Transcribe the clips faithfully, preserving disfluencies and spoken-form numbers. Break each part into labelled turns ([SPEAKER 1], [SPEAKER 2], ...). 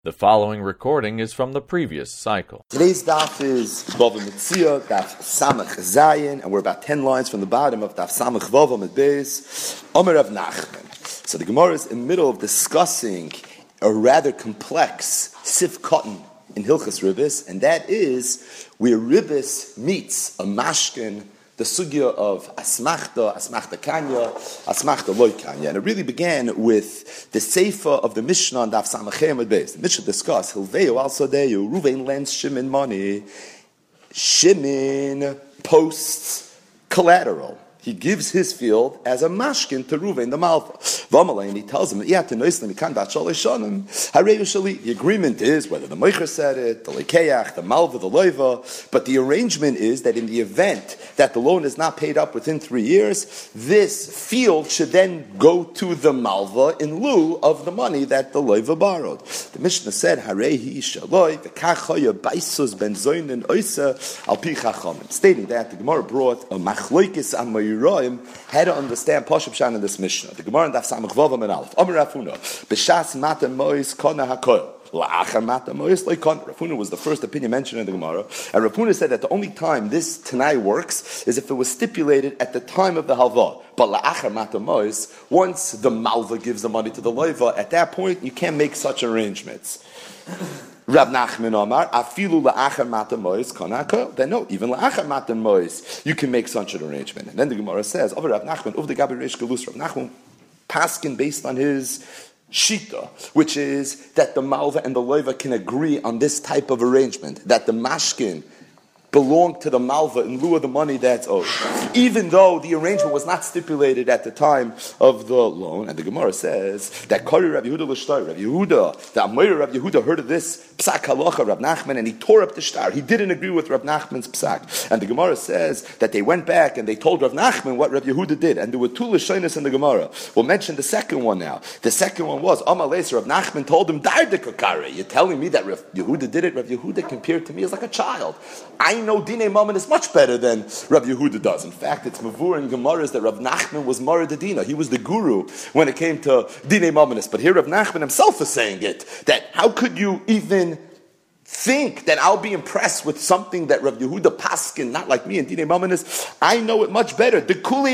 [SPEAKER 1] The following recording is from the previous cycle.
[SPEAKER 2] Today's daf is Bava Metzia, daf Samach Zayin, and we're about ten lines from the bottom of daf Samach Vava Medbeis, Omer Rav Nachman. So the Gemara is in the middle of discussing a rather complex sif cotton in Hilchas Ribbis, and that is where Ribbis meets a mashkin, the sugya of asmachta, asmachta kanya, asmachta loy kanya. And it really began with the sefer of the Mishnah and Daf Samachem at base. The Mishnah discussed, Hilveu al Sadeyu, Ruvain lends Shimon money. Shimon posts collateral. He gives his field as a mashkin to Ruvain the Malva. V'amalei, and he tells him, the agreement is whether the Meicher said it, the Lekeach, the Malva, the Loiva, but the arrangement is that in the event that the loan is not paid up within three years, this field should then go to the Malva in lieu of the money that the Loiva borrowed. The Mishnah said, Harehi Shaloi, V'kachoya Baisus Ben Zoinen Oisa Al Pi Chachamim, stating that the Gemara brought a Machloikis Amayim how to understand Pashup Shan in this Mishnah. The Gemara in Daf Samach Vavam and Aleph. Omer Rafuna, B'shas Mata Mois Kona HaKoil. La'achar Mata Mois Leikon. Rafuna was the first opinion mentioned in the Gemara, and Rafuna said that the only time this Tanai works is if it was stipulated at the time of the Halva. But La'achar Mata Mois, once the Malva gives the money to the Loiva, at that point you can't make such arrangements. Rab Nachman Omar, afilu la'achar matan mois kanaka. Then no, even la'achar matan mois, you can make such an arrangement. And then the Gemara says, over Rab Nachman, uvde gabi reish galus. Rab Nachman paskin based on his shita, which is that the malva and the loiva can agree on this type of arrangement, that the mashkin belong to the malva in lieu of the money that's owed, even though the arrangement was not stipulated at the time of the loan. And the Gemara says that Kari Rav Yehuda l'shtar, Rav Yehuda, the Amoyer Rav Yehuda heard of this psak halacha Rav Nachman, and he tore up the shtar. He didn't agree with Rav Nachman's psak. And the Gemara says that they went back and they told Rav Nachman what Rav Yehuda did. And there were two lashonos in the Gemara. We'll mention the second one now. The second one was Amalei. Rav Nachman told him, Dardekakare. You're telling me that Rav Yehuda did it? Rav Yehuda compared to me as like a child. I know Dinei Mammon is much better than Rav Yehuda does. In fact, it's Mavur and Gemaras that Rav Nachman was Mara Dedina. He was the guru when it came to Dinei Mammonis. But here Rav Nachman himself is saying it, that how could you even think that I'll be impressed with something that Rav Yehuda Paskin, not like me and Dinei Mammonis, I know it much better. The Kuli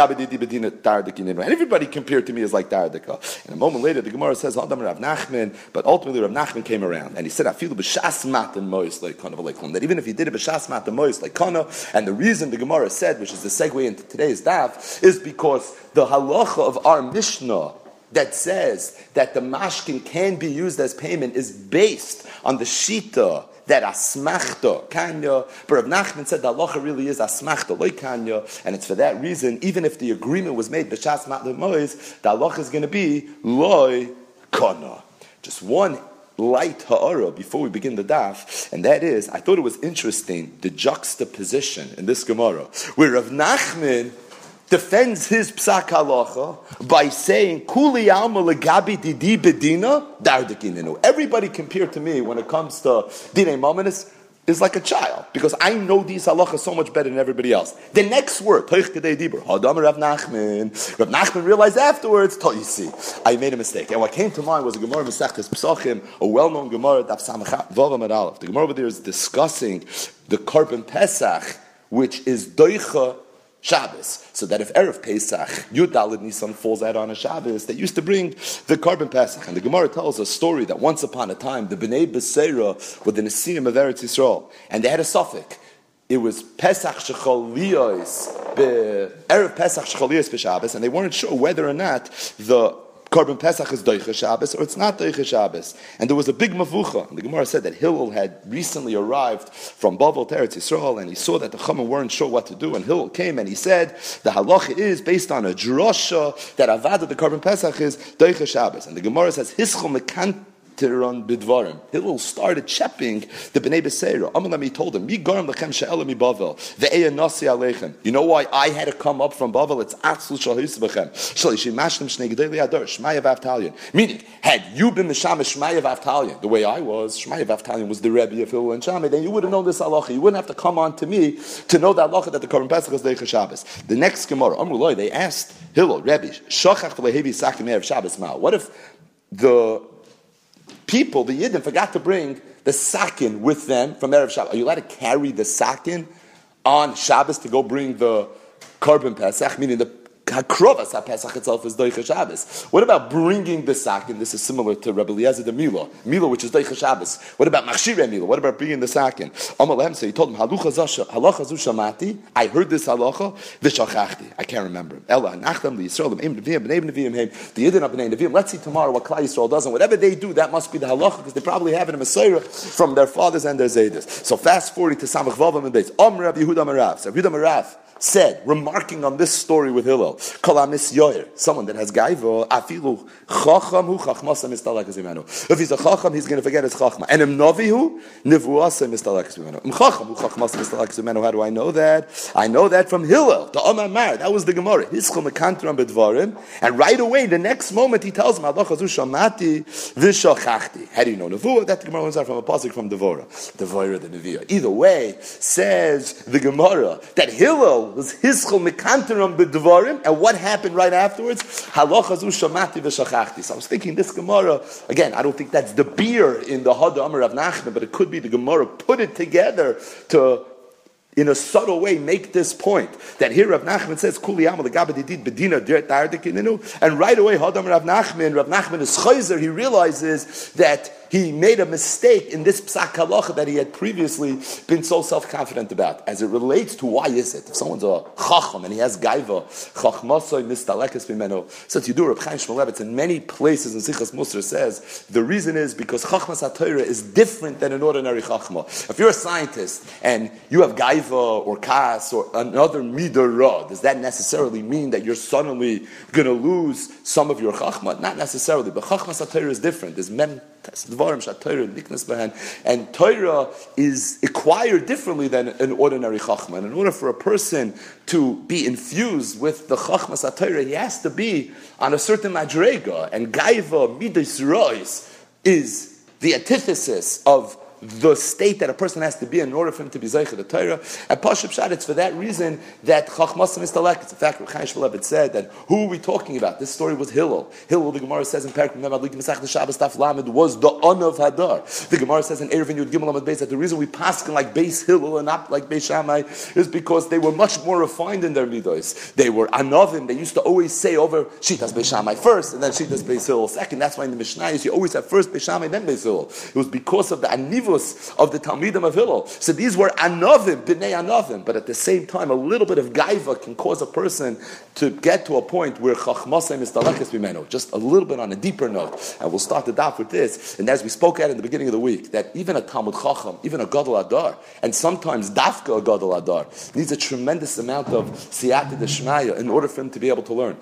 [SPEAKER 2] and everybody compared to me is like Dardika. And a moment later, the Gemara says, Adam Rav Nachman, but ultimately Rav Nachman came around and he said, I feel b'shas matan mois like kana v'leiklum. That even if he did it b'shas matan mois like kana, and the reason the Gemara said, which is the segue into today's daf, is because the halacha of our Mishnah that says that the mashkin can be used as payment is based on the shita that asmachta kanya. But Rav Nachman said the halacha really is asmachta loy kanya, and it's for that reason, even if the agreement was made b'shas matan mois, the halacha is going to be loy kana. Just one light ha'ara before we begin the daf, and that is, I thought it was interesting the juxtaposition in this Gemara where Rav Nachman defends his psak halacha by saying Kuli alma legabi didi bedina dardekininu. Everybody compared to me when it comes to dinei mammonis is like a child, because I know these halachas so much better than everybody else. The next word, Toich Kedei Dibur, Hadam Rav Nachman. Rav Nachman realized afterwards, you see, I made a mistake. And what came to mind was a Gemara Masechtas Pesachim, a well-known Gemara, Daf Samach Vavam and Aleph. The Gemara over there is discussing the Korban Pesach, which is Doicha Shabbos, so that if Erev Pesach, Yud Daled Nisan falls out on a Shabbos, they used to bring the Korban Pesach. And the Gemara tells a story that once upon a time, the Bnei Beseira were the Nesiim of Eretz Yisrael, and they had a suffix. It was Pesach Shechaliyos, Erev Pesach Shechaliyos b'Shabbos, and they weren't sure whether or not the Korban Pesach is Doicha Shabbos or it's not Doicha Shabbos. And there was a big mavucha. And the Gemara said that Hillel had recently arrived from Bavel to Eretz Yisrael, and he saw that the Chachamim weren't sure what to do. And Hillel came and he said, the halacha is based on a drasha that Avada, the Korban Pesach, is Doicha Shabbos. And the Gemara says, Hischol mekant Tiron bidvarim. Hillel started chepping the Bnei Beseira. Amalam, he told him, Mi garam lechem she'ela mi Bavel, ve'eya nasi aleichem. You know why I had to come up from Bavel? It's atzlu shal hisbechem. Shal yishim mashlim shnei gedei liador, Shmaya v'Avtalion. Meaning, had you been Meshamish Shmaya v'Avtalion, the way I was, Shmaya v'Avtalion was the Rebbe of Hillel and Shammai, then you would have known this halacha. You wouldn't have to come on to me to know that halacha that the Korban Pesach is Deicha Shabbos. The next Gemara, Amrullah, they asked Hillel, Rebbe, Shachach v'lehevi sakim erev Shabbos ma. What if the people, the Yidden, forgot to bring the sakin with them from Erev Shabbos. Are you allowed to carry the sakin on Shabbos to go bring the Korban Pesach, meaning the Hakrovas HaPesach itself is Doicha Shabbos? What about bringing the sakin? This is similar to Rabbi Eliezer the Mila, Mila which is Doicha Shabbos. What about Machshirei Mila? What about bringing the sakin? Amar Lehem, so he told him, Halacha zu shamati, I heard this halacha, v'shachachti, I can't remember. Ella, nachdam li Yisrael, b'nei Nevi'im, b'nei Nevi'im, the Yidden of b'nei Nevi'im. Let's see tomorrow what Klal Yisrael does, and whatever they do, that must be the halacha, because they probably have it in a Messiah from their fathers and their Zaydas. So fast forward to Samach Vavam and Beis. Om Rabbi Yehuda Marav. So Yehuda Marav said, remarking on this story with Hillel, Kolamis Yoyer, someone that has gaiva, afilu chacham hu chachmasa mistalakas imenu. If he's a chacham, he's going to forget his chachma. And im novihu nivuasa mistalakas imenu. Im chacham hu chachmasa mistalakas imenu. How do I know that? I know that from Hillel, the Omar Mar. That was the Gemara. Hischol mekantram bedvarim. And right away, the next moment, he tells him, Halacha zu shamati v'shachachti. How do you know nevuah? That the Gemara learns out from a pasuk from Devorah. Devorah the Neviah. Either way, says the Gemara that Hillel was hischol mekanteram b'dvarim, and what happened right afterwards? Halacha zu shamati v'shachachti. So I was thinking this Gemara, again, I don't think that's the beer in the Hada Amar Rav Nachman, but it could be the Gemara put it together to, in a subtle way, make this point. That here Rav Nachman says, Kuli amal legabadidid bedina der tardekininu, and right away, Hada Amar Rav Nachman, Rav Nachman is chayzer, he realizes that he made a mistake in this psak halacha that he had previously been so self-confident about. As it relates to why is it? If someone's a chacham and he has gaiva, chachmasoi mistalekes bimeno. So you do Reb Chaim Shmulevitz in many places in Sichas Musar says the reason is because chachmas haTorah is different than an ordinary chachma. If you're a scientist and you have gaiva or kas or another midah ra, does that necessarily mean that you're suddenly going to lose some of your chachma? Not necessarily, but chachmas haTorah is different. There's men. And Torah is acquired differently than an ordinary chachma. And in order for a person to be infused with the chachmas HaTorah, he has to be on a certain madrega. And gaiva midas rois is the antithesis of the state that a person has to be in order for him to be Zaycha the Torah. And Pashut Pshat, it's for that reason that Chachmas Mistalek. It's in fact, Reb Chaim Shmulevitz said that who are we talking about? This story was Hillel. Hillel, the Gemara says in Perek Mem Adlik Mesach the Shabbos Taf Lamed, was the An of Hadar. The Gemara says in Erevin Yud Gimel Amud Beis that the reason we paskin like Beis Hillel and not like Beis Shammai is because they were much more refined in their midos. They were Anovim. They used to always say over Shitas Beis Shammai first and then Shitas Beis Hillel second. That's why in the Mishnayos you always have first Beis Shammai then Beis Hillel. It was because of the Aniv of the Talmidim of Hillel. So these were Anovim, B'nei Anovim, but at the same time, a little bit of gaiva can cause a person to get to a point where Chachmasei Mistalekes Bimeno, just a little bit on a deeper note. And we'll start the daf with this. And as we spoke at in the beginning of the week, that even a Talmud Chacham, even a Gadol Adar, and sometimes Dafka a Gadol Adar, needs a tremendous amount of Siyata Deshmaya in order for him to be able to learn.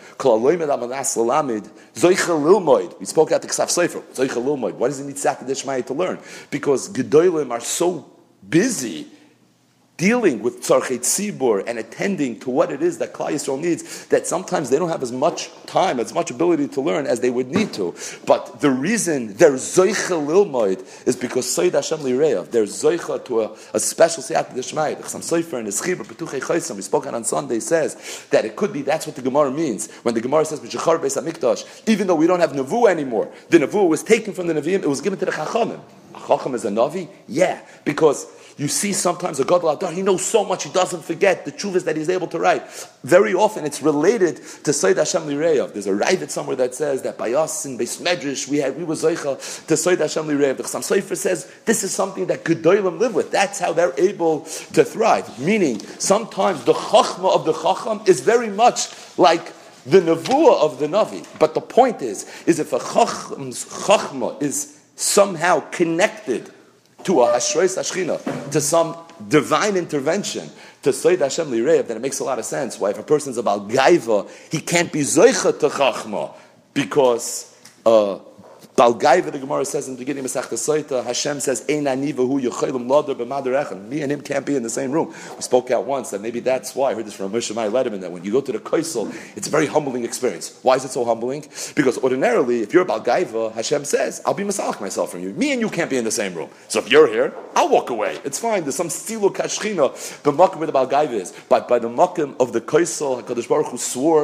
[SPEAKER 2] We spoke at the Ksaf Sefer. Why does he need Siyata Deshmaya to learn? Because Gedolim are so busy dealing with tzarchei tzibur and attending to what it is that Klal Yisrael needs, that sometimes they don't have as much time, as much ability to learn as they would need to. But the reason they're zoicha lilmoid is because Soid Hashem lireyav. They're zoicha to a, a special siyata d'shmaya. The Chassam Sofer and the Schibur Petuchei Chaysim, we spoke on Sunday, says that it could be that's what the Gemara means when the Gemara says b'shachar beis hamikdash. Even though we don't have nevuah anymore, the nevuah was taken from the neviim. It was given to the chachamim. A chacham is a navi, yeah, because you see sometimes a Gadol Adar, he knows so much, he doesn't forget the tshuvas that he's able to write. Very often it's related to Soid Hashem Lireyav. There's a Ravid somewhere that says that by us in Beis Medrash, we had, we were Zoicha to Soid Hashem Lireyav. The Chassam Sofer says this is something that Gedolim live with. That's how they're able to thrive. Meaning, sometimes the Chachma of the Chacham is very much like the Nevuah of the Navi. But the point is, is if a Chacham's Chachma is somehow connected to a Hashreis Hashchina, to some divine intervention, to Soid Hashem Lireyav, then it makes a lot of sense why if a person's about Gaiva, he can't be Zoicha to Chachma, because uh, Bal Gaiva, the Gemara says in the beginning of Masechta Soita, Hashem says, Ein ani v'hu yochelim ladar b'maderechem. Me and him can't be in the same room. We spoke out once that maybe that's why, I heard this from Moshe Mai Lederman, that when you go to the Kaisel, it's a very humbling experience. Why is it so humbling? Because ordinarily, if you're Bal Gaiva, Hashem says, I'll be Masalach myself from you. Me and you can't be in the same room. So if you're here, I'll walk away. It's fine. There's some stilo kashchina, the makom where the Bal Gaiva is. But by the makom of the Kaisel, HaKadosh Baruch Hu swore,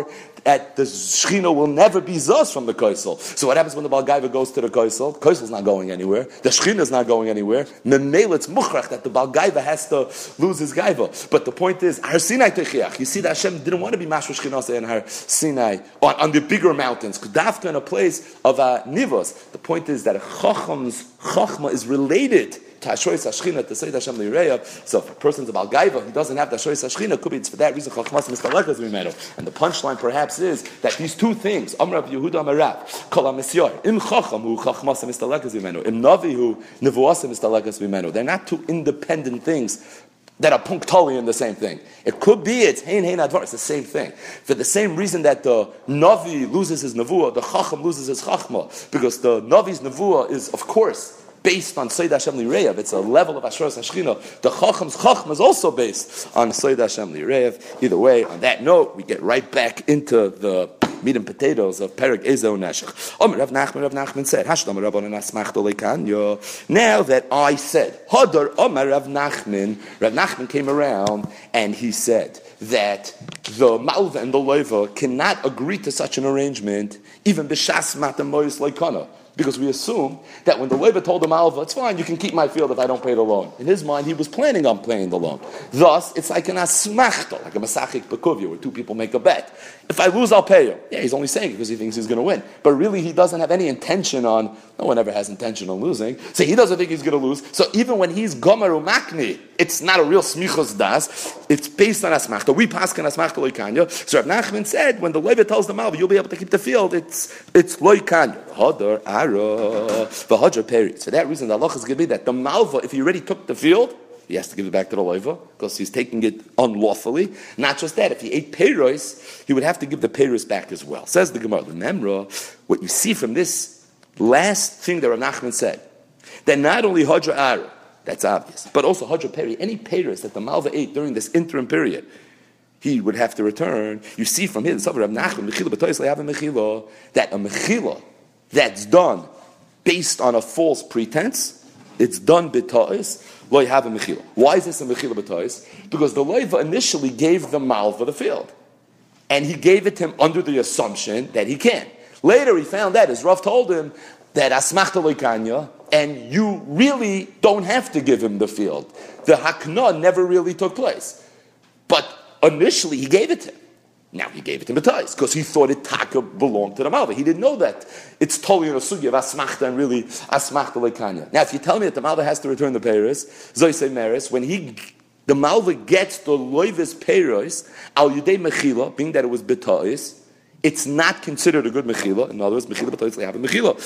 [SPEAKER 2] that the Shechina will never be zos from the Kaisel. So what happens when the Baal Gaiva goes to the Kaisel? Kaisel's not going anywhere. The Shechina is not going anywhere. Memel, it's muchrach that the Baal Gaiva has to lose his Gaiva. But the point is, Har Sinai Techiach. You see that Hashem didn't want to be Mashra Shechinah in Har Sinai on, on the bigger mountains. Dafka in a place of uh, Nivos. The point is that a Chacham's Chachma is related to Hashoyis Hashchina, to say Hashem Lireya. So if a person's about Gaiva, he doesn't have the Hashoyis Hashchina, could be it's for that reason Chachmas Mistalechas Mimenu. And the punchline perhaps is that these two things, Amrav Yehuda Amarav, Kol HaMisyar, Im Chacham Hu Chachmas Mistalechas Mimenu, Im Navi Hu Nevuas Mistalechas Mimenu. They're not two independent things that are punctually in the same thing. It could be it's hein hein advar. It's the same thing. For the same reason that the Navi loses his Nevuah, the Chacham loses his Chachma, because the Navi's Nevuah is, of course, based on Seid Hashem Lireyev. It's a level of Asheros Hashchina. The Chacham's Chachma is also based on Seid Hashem Lireyev. Either way, on that note, we get right back into the meat and potatoes of Perek Ezo Neshech. Omer Rav Nachman, Rav Nachman said, Hashdam Rabbanan Asmachto Lekanyo. Now that I said, Hadar Omer Rav Nachman, Rav Nachman came around and he said that the Malva and the Leva cannot agree to such an arrangement, even B'shas Matam Moyes Leikana. Because we assume that when the Leva told the Malva, it's fine, you can keep my field if I don't pay the loan. In his mind, he was planning on paying the loan. Thus, it's like an asmachta, like a masachik bekuvia, where two people make a bet. If I lose, I'll pay you. Yeah, he's only saying it because he thinks he's going to win. But really, he doesn't have any intention on, no one ever has intention on losing, so he doesn't think he's going to lose. So even when he's gomer umakni, it's not a real smichos das, it's based on asmachta. We pass can asmachta loikanya. So Rav Nachman said, when the Leva tells the Malva, you'll be able to keep the field, it's it's loikanya. Hadar, ara, v'hadra peri. So that reason, the halacha is going to be that the Malva, if he already took the field, he has to give it back to the Leva because he's taking it unlawfully. Not just that, if he ate peiros, he would have to give the peiros back as well. Says the Gemara, the Memra, what you see from this last thing that Rav Nachman said, that not only Hadra Ara, that's obvious, but also Hadra Peri, any peiros that the Malva ate during this interim period, he would have to return. You see from here, the Rav Nachman, Mechila b'tois le'ave mechila, that a mechila that's done based on a false pretense, it's done b'tois, lo have a mechila. Why is this a mechila b'tois? Because the Leva initially gave the Malva the field. And he gave it to him under the assumption that he can. Later he found out, as Rav told him, that asmachta loikanya, and you really don't have to give him the field. The hakna never really took place. But initially he gave it to him. Now he gave it to Matthias because he thought it taka belonged to the Malva. He didn't know that it's totally in a sugya of asmachta and really asmachta lekanya. Now, if you tell me that the Malva has to return the peiros, zoysei meris, when he the Malva gets the loivis peiros al yudei mechila, being that it was betais, it's not considered a good mechila. In other words, mechila betais they have a mechila.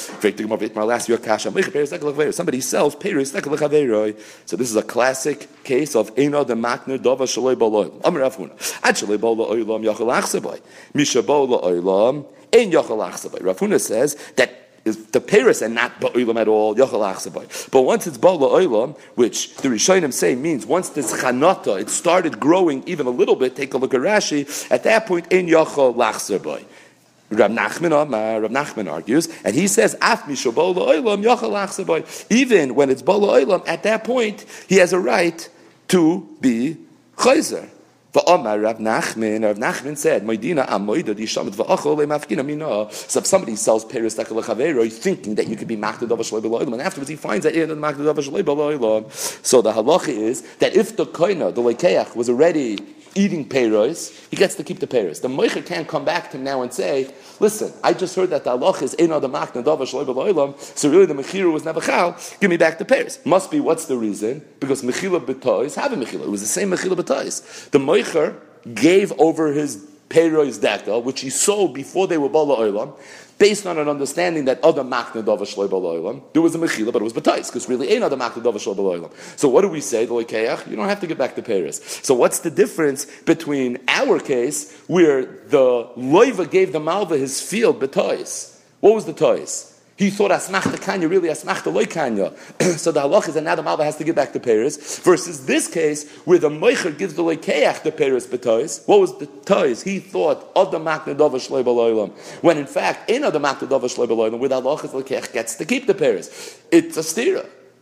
[SPEAKER 2] Somebody sells peiros. So this is a classic case of eino de makner dava shaloi baloy. Amar Rafuna. Ad shaloi balo oilam yachal achsabay. Misha balo oilam ein yachal achsabay. Rafuna says that the peiros are not ba'olam at all, yachal achsabay. But once it's ba'la olam, which the Rishonim say means once this chanata, it started growing even a little bit, take a look at Rashi, at that point, ein yachal achsabay. Rav Nachman, uh, Rav Nachman argues, and he says, Af misho ba'la olam, yachal achsabay. Even when it's ba'la olam, at that point, he has a right to be chayzer. V'omar Rav Nachman, Rav Nachman said, "Moedina am moeda di shamet v'achol le'mafkina mina." So if somebody sells peiros takal lechavero, thinking that you could be machted of a shloi b'loilam, and afterwards he finds that you're not machted of a shloi b'loilam. So the halacha is that if the koina, the lekeach, was already eating peiros, he gets to keep the peiros. The moicher can't come back to him now and say, "Listen, I just heard that the halacha is ein adam machted of a shloi b'loilam, so really the mechira was never chal. Give me back the peiros." Must be what's the reason? Because mechila b'tois have a mechila. It was the same mechila b'tois. The moicher gave over his peiros data, which he sold before they were bala olam, based on an understanding that other makna dava shloi bala olam, there was a mechila, but it was batais, because really ain't other makna dava shloi bala olam. So what do we say? The lekeach, you don't have to get back to peiros. So what's the difference between our case, where the loiva gave the malva his field batais? What was the tois? He thought asmachta kanya, really asmachta loy kanya. So the halach is that now the malva has to give back the peiros. Versus this case, where the moicher gives the lekeach the peiros b'tois. What was the tois? He thought other makna dava shloi b'loilam. When in fact, in other makna dava shloi b'loilam, where the halach is the lekeach gets to keep the peiros. It's a stira.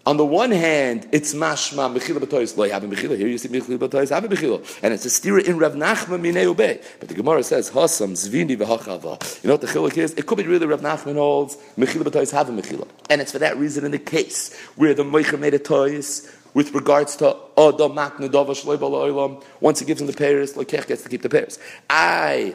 [SPEAKER 2] On the one hand, it's mashma mechila b'tois lo have mechila. Here you see mechila b'tois have mechila, and it's a stira in Rav Nachman minei ubei. But the Gemara says hasam zvini v'hachava. You know what the chiluk is? It could be really Rav Nachman holds mechila b'tois have mechila, and it's for that reason in the case where the meicher made a tois with regards to adam makna dava shloi b'lo'olam. Once he gives him the peiros, lekech gets to keep the peiros. I.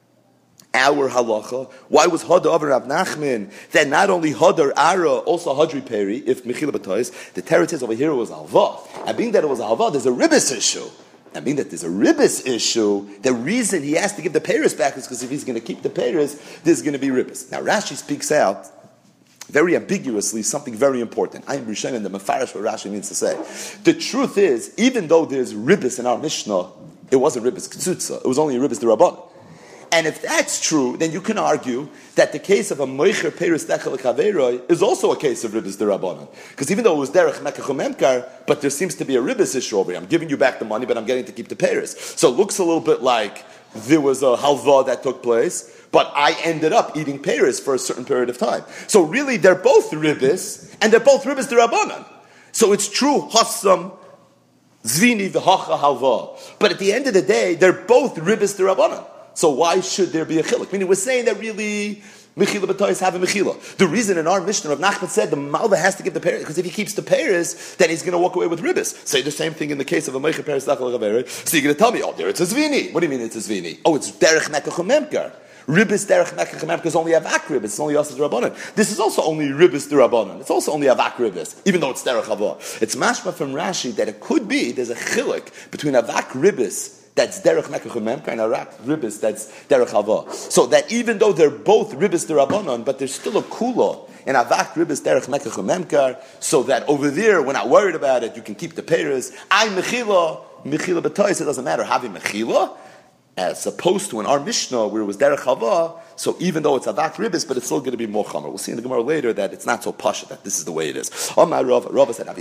[SPEAKER 2] Our halacha. Why was Hada over Rav Nachman? That not only Hadar Ara, also Hadri Peri, if Mechila B'tois, the territories over here was Alva. And being that it was Alva, there's a Ribbis issue. And being that there's a Ribbis issue, the reason he has to give the Paris back is because if he's going to keep the Paris, there's going to be Ribbis. Now Rashi speaks out very ambiguously something very important. I am Rishon and the Mefarish what Rashi means to say. The truth is, even though there's Ribbis in our Mishnah, it wasn't Ribbis Ktsutza. It was only a Ribbis D'Rabbanan. And if that's true, then you can argue that the case of a moicher peris dechel kaveroi is also a case of ribbis derabanan. Because even though it was derech mekachomemkar, but there seems to be a ribbis issue over here. I'm giving you back the money, but I'm getting to keep the peris. So it looks a little bit like there was a halva that took place, but I ended up eating peris for a certain period of time. So really, they're both ribbis, and they're both ribbis derabanan. So it's true, hassam, zvini, v'hacha, halva. But at the end of the day, they're both ribbis derabanan. So why should there be a chiluk? Meaning we're saying that really mechila b'tois have a mechila. The reason in our Mishnah, Rav Nachman said the malva has to give the peris, because if he keeps the peris, then he's going to walk away with ribbis. Say the same thing in the case of a meicher peris dachal gaveri. So you're going to tell me, oh, there it's a zvini. What do you mean it's a zvini? Oh, it's derech mekachomemkar. Ribbis derech mekachomemkar is only avak ribbis. It's only yasas rabbanon. This is also only ribbis derabanan. It's also only avak ribbis, even though it's derech hava. It's mashma from Rashi that it could be there's a chiluk between avak ribbis that's derech mekachom memkar and arak ribbis that's derech hava. So that even though they're both ribbis derabanan, but there's still a kula in avak ribbis derech mekachom memkar, so that over there we're not worried about it. You can keep the peiros. I mechila mechila b'tois. It doesn't matter having mechila as opposed to in our Mishnah where it was derech hava. So even though it's avak ribbis, but it's still going to be more chamer. We'll see in the Gemara later that it's not so pasha that this is the way it is. Oh my Rav, Rav said,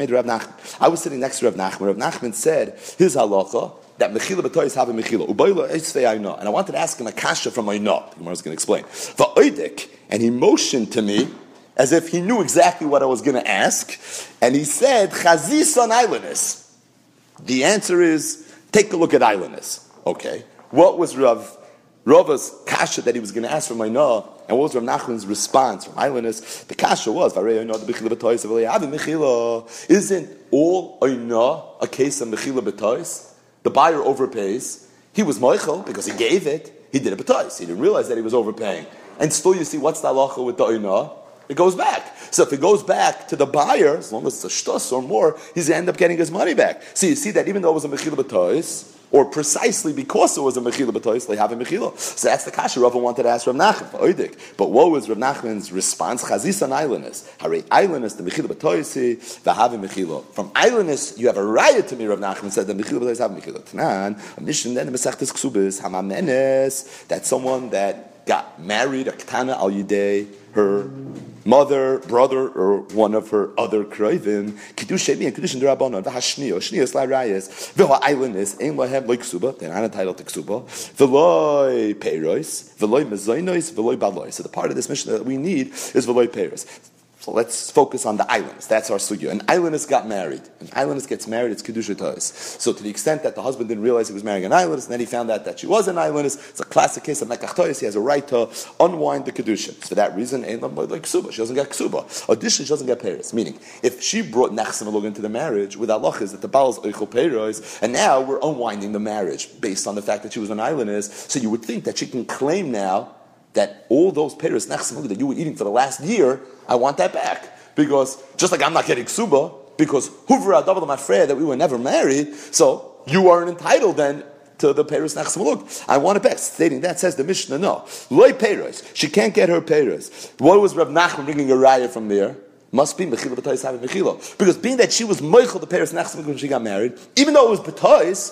[SPEAKER 2] I was sitting next to Rav Nachman. Rav Nachman said his halacha that mechila b'tois have a mechila. Ubayla esvei ayna. And I wanted to ask him a kasha from ayna. The Gemara is going to explain. Va'oidek, and he motioned to me as if he knew exactly what I was going to ask, and he said chazis on islandness. The answer is take a look at islandness. Okay, what was Rav Rav's kasha that he was going to ask from ayna? And what was Rav Nachman's response from islandness? The kasha was isn't all ayna a case of mechila b'tois? The buyer overpays. He was moichel because he gave it. He did it b'tois. He didn't realize that he was overpaying. And still, you see, what's the halacha with the oina? It goes back. So if it goes back to the buyer, as long as it's a shtus or more, he's going to end up getting his money back. So you see that even though it was a mechila b'tois, or precisely because it was a mechila b'tois, they have a mechila. So that's the kasha Rav wanted to ask Rav Nachman. But what was Rav Nachman's response? Chazis on islandness. Hare islandness, the mechila b'toisi, the have a mechila. From islandness, you have a riot to me, Rav Nachman said, the mechila b'tois have a mechila. Tanan, a mission then, the mesechtes ksubis, hamamenes, that's someone that got married, a ktana al yidei, her mother, brother, or one of her other kroivim, kiddush shemi and kiddush derabanan, v'hashnio, shniyos la'rayis, v'ha islandness, ein lahem loy ksuba, they're not entitled to ksuba, v'loy peiros, v'loy mezoinos, v'loy baloy. So the part of this mission that we need is v'loy peiros. So let's focus on the islands. That's our sugya. An islandess got married. An islandess gets married, it's kiddush tois. So to the extent that the husband didn't realize he was marrying an islandess, and then he found out that she was an islandess, it's a classic case of mekach tois. He has a right to unwind the kedushin. For that reason, ain't like ksuba. She doesn't get ksuba. Additionally, she doesn't get peiros. Meaning, if she brought nechsim along into the marriage with Allah is that the bal's oichel peiros, and now we're unwinding the marriage based on the fact that she was an islandess. So you would think that she can claim now that all those peiros nechsim that you were eating for the last year, I want that back. Because just like I'm not getting ksuba, because huvra adav l'mafreya that we were never married, so you aren't entitled then to the peiros nechsim look. I want it back. Stating that says the Mishnah, no. Loy peiros. She can't get her peiros. What was Rav Nachman bringing a raya from there? Must be mechila b'tois having mechila. Because being that she was moichel the peiros nechsim when she got married, even though it was b'tois,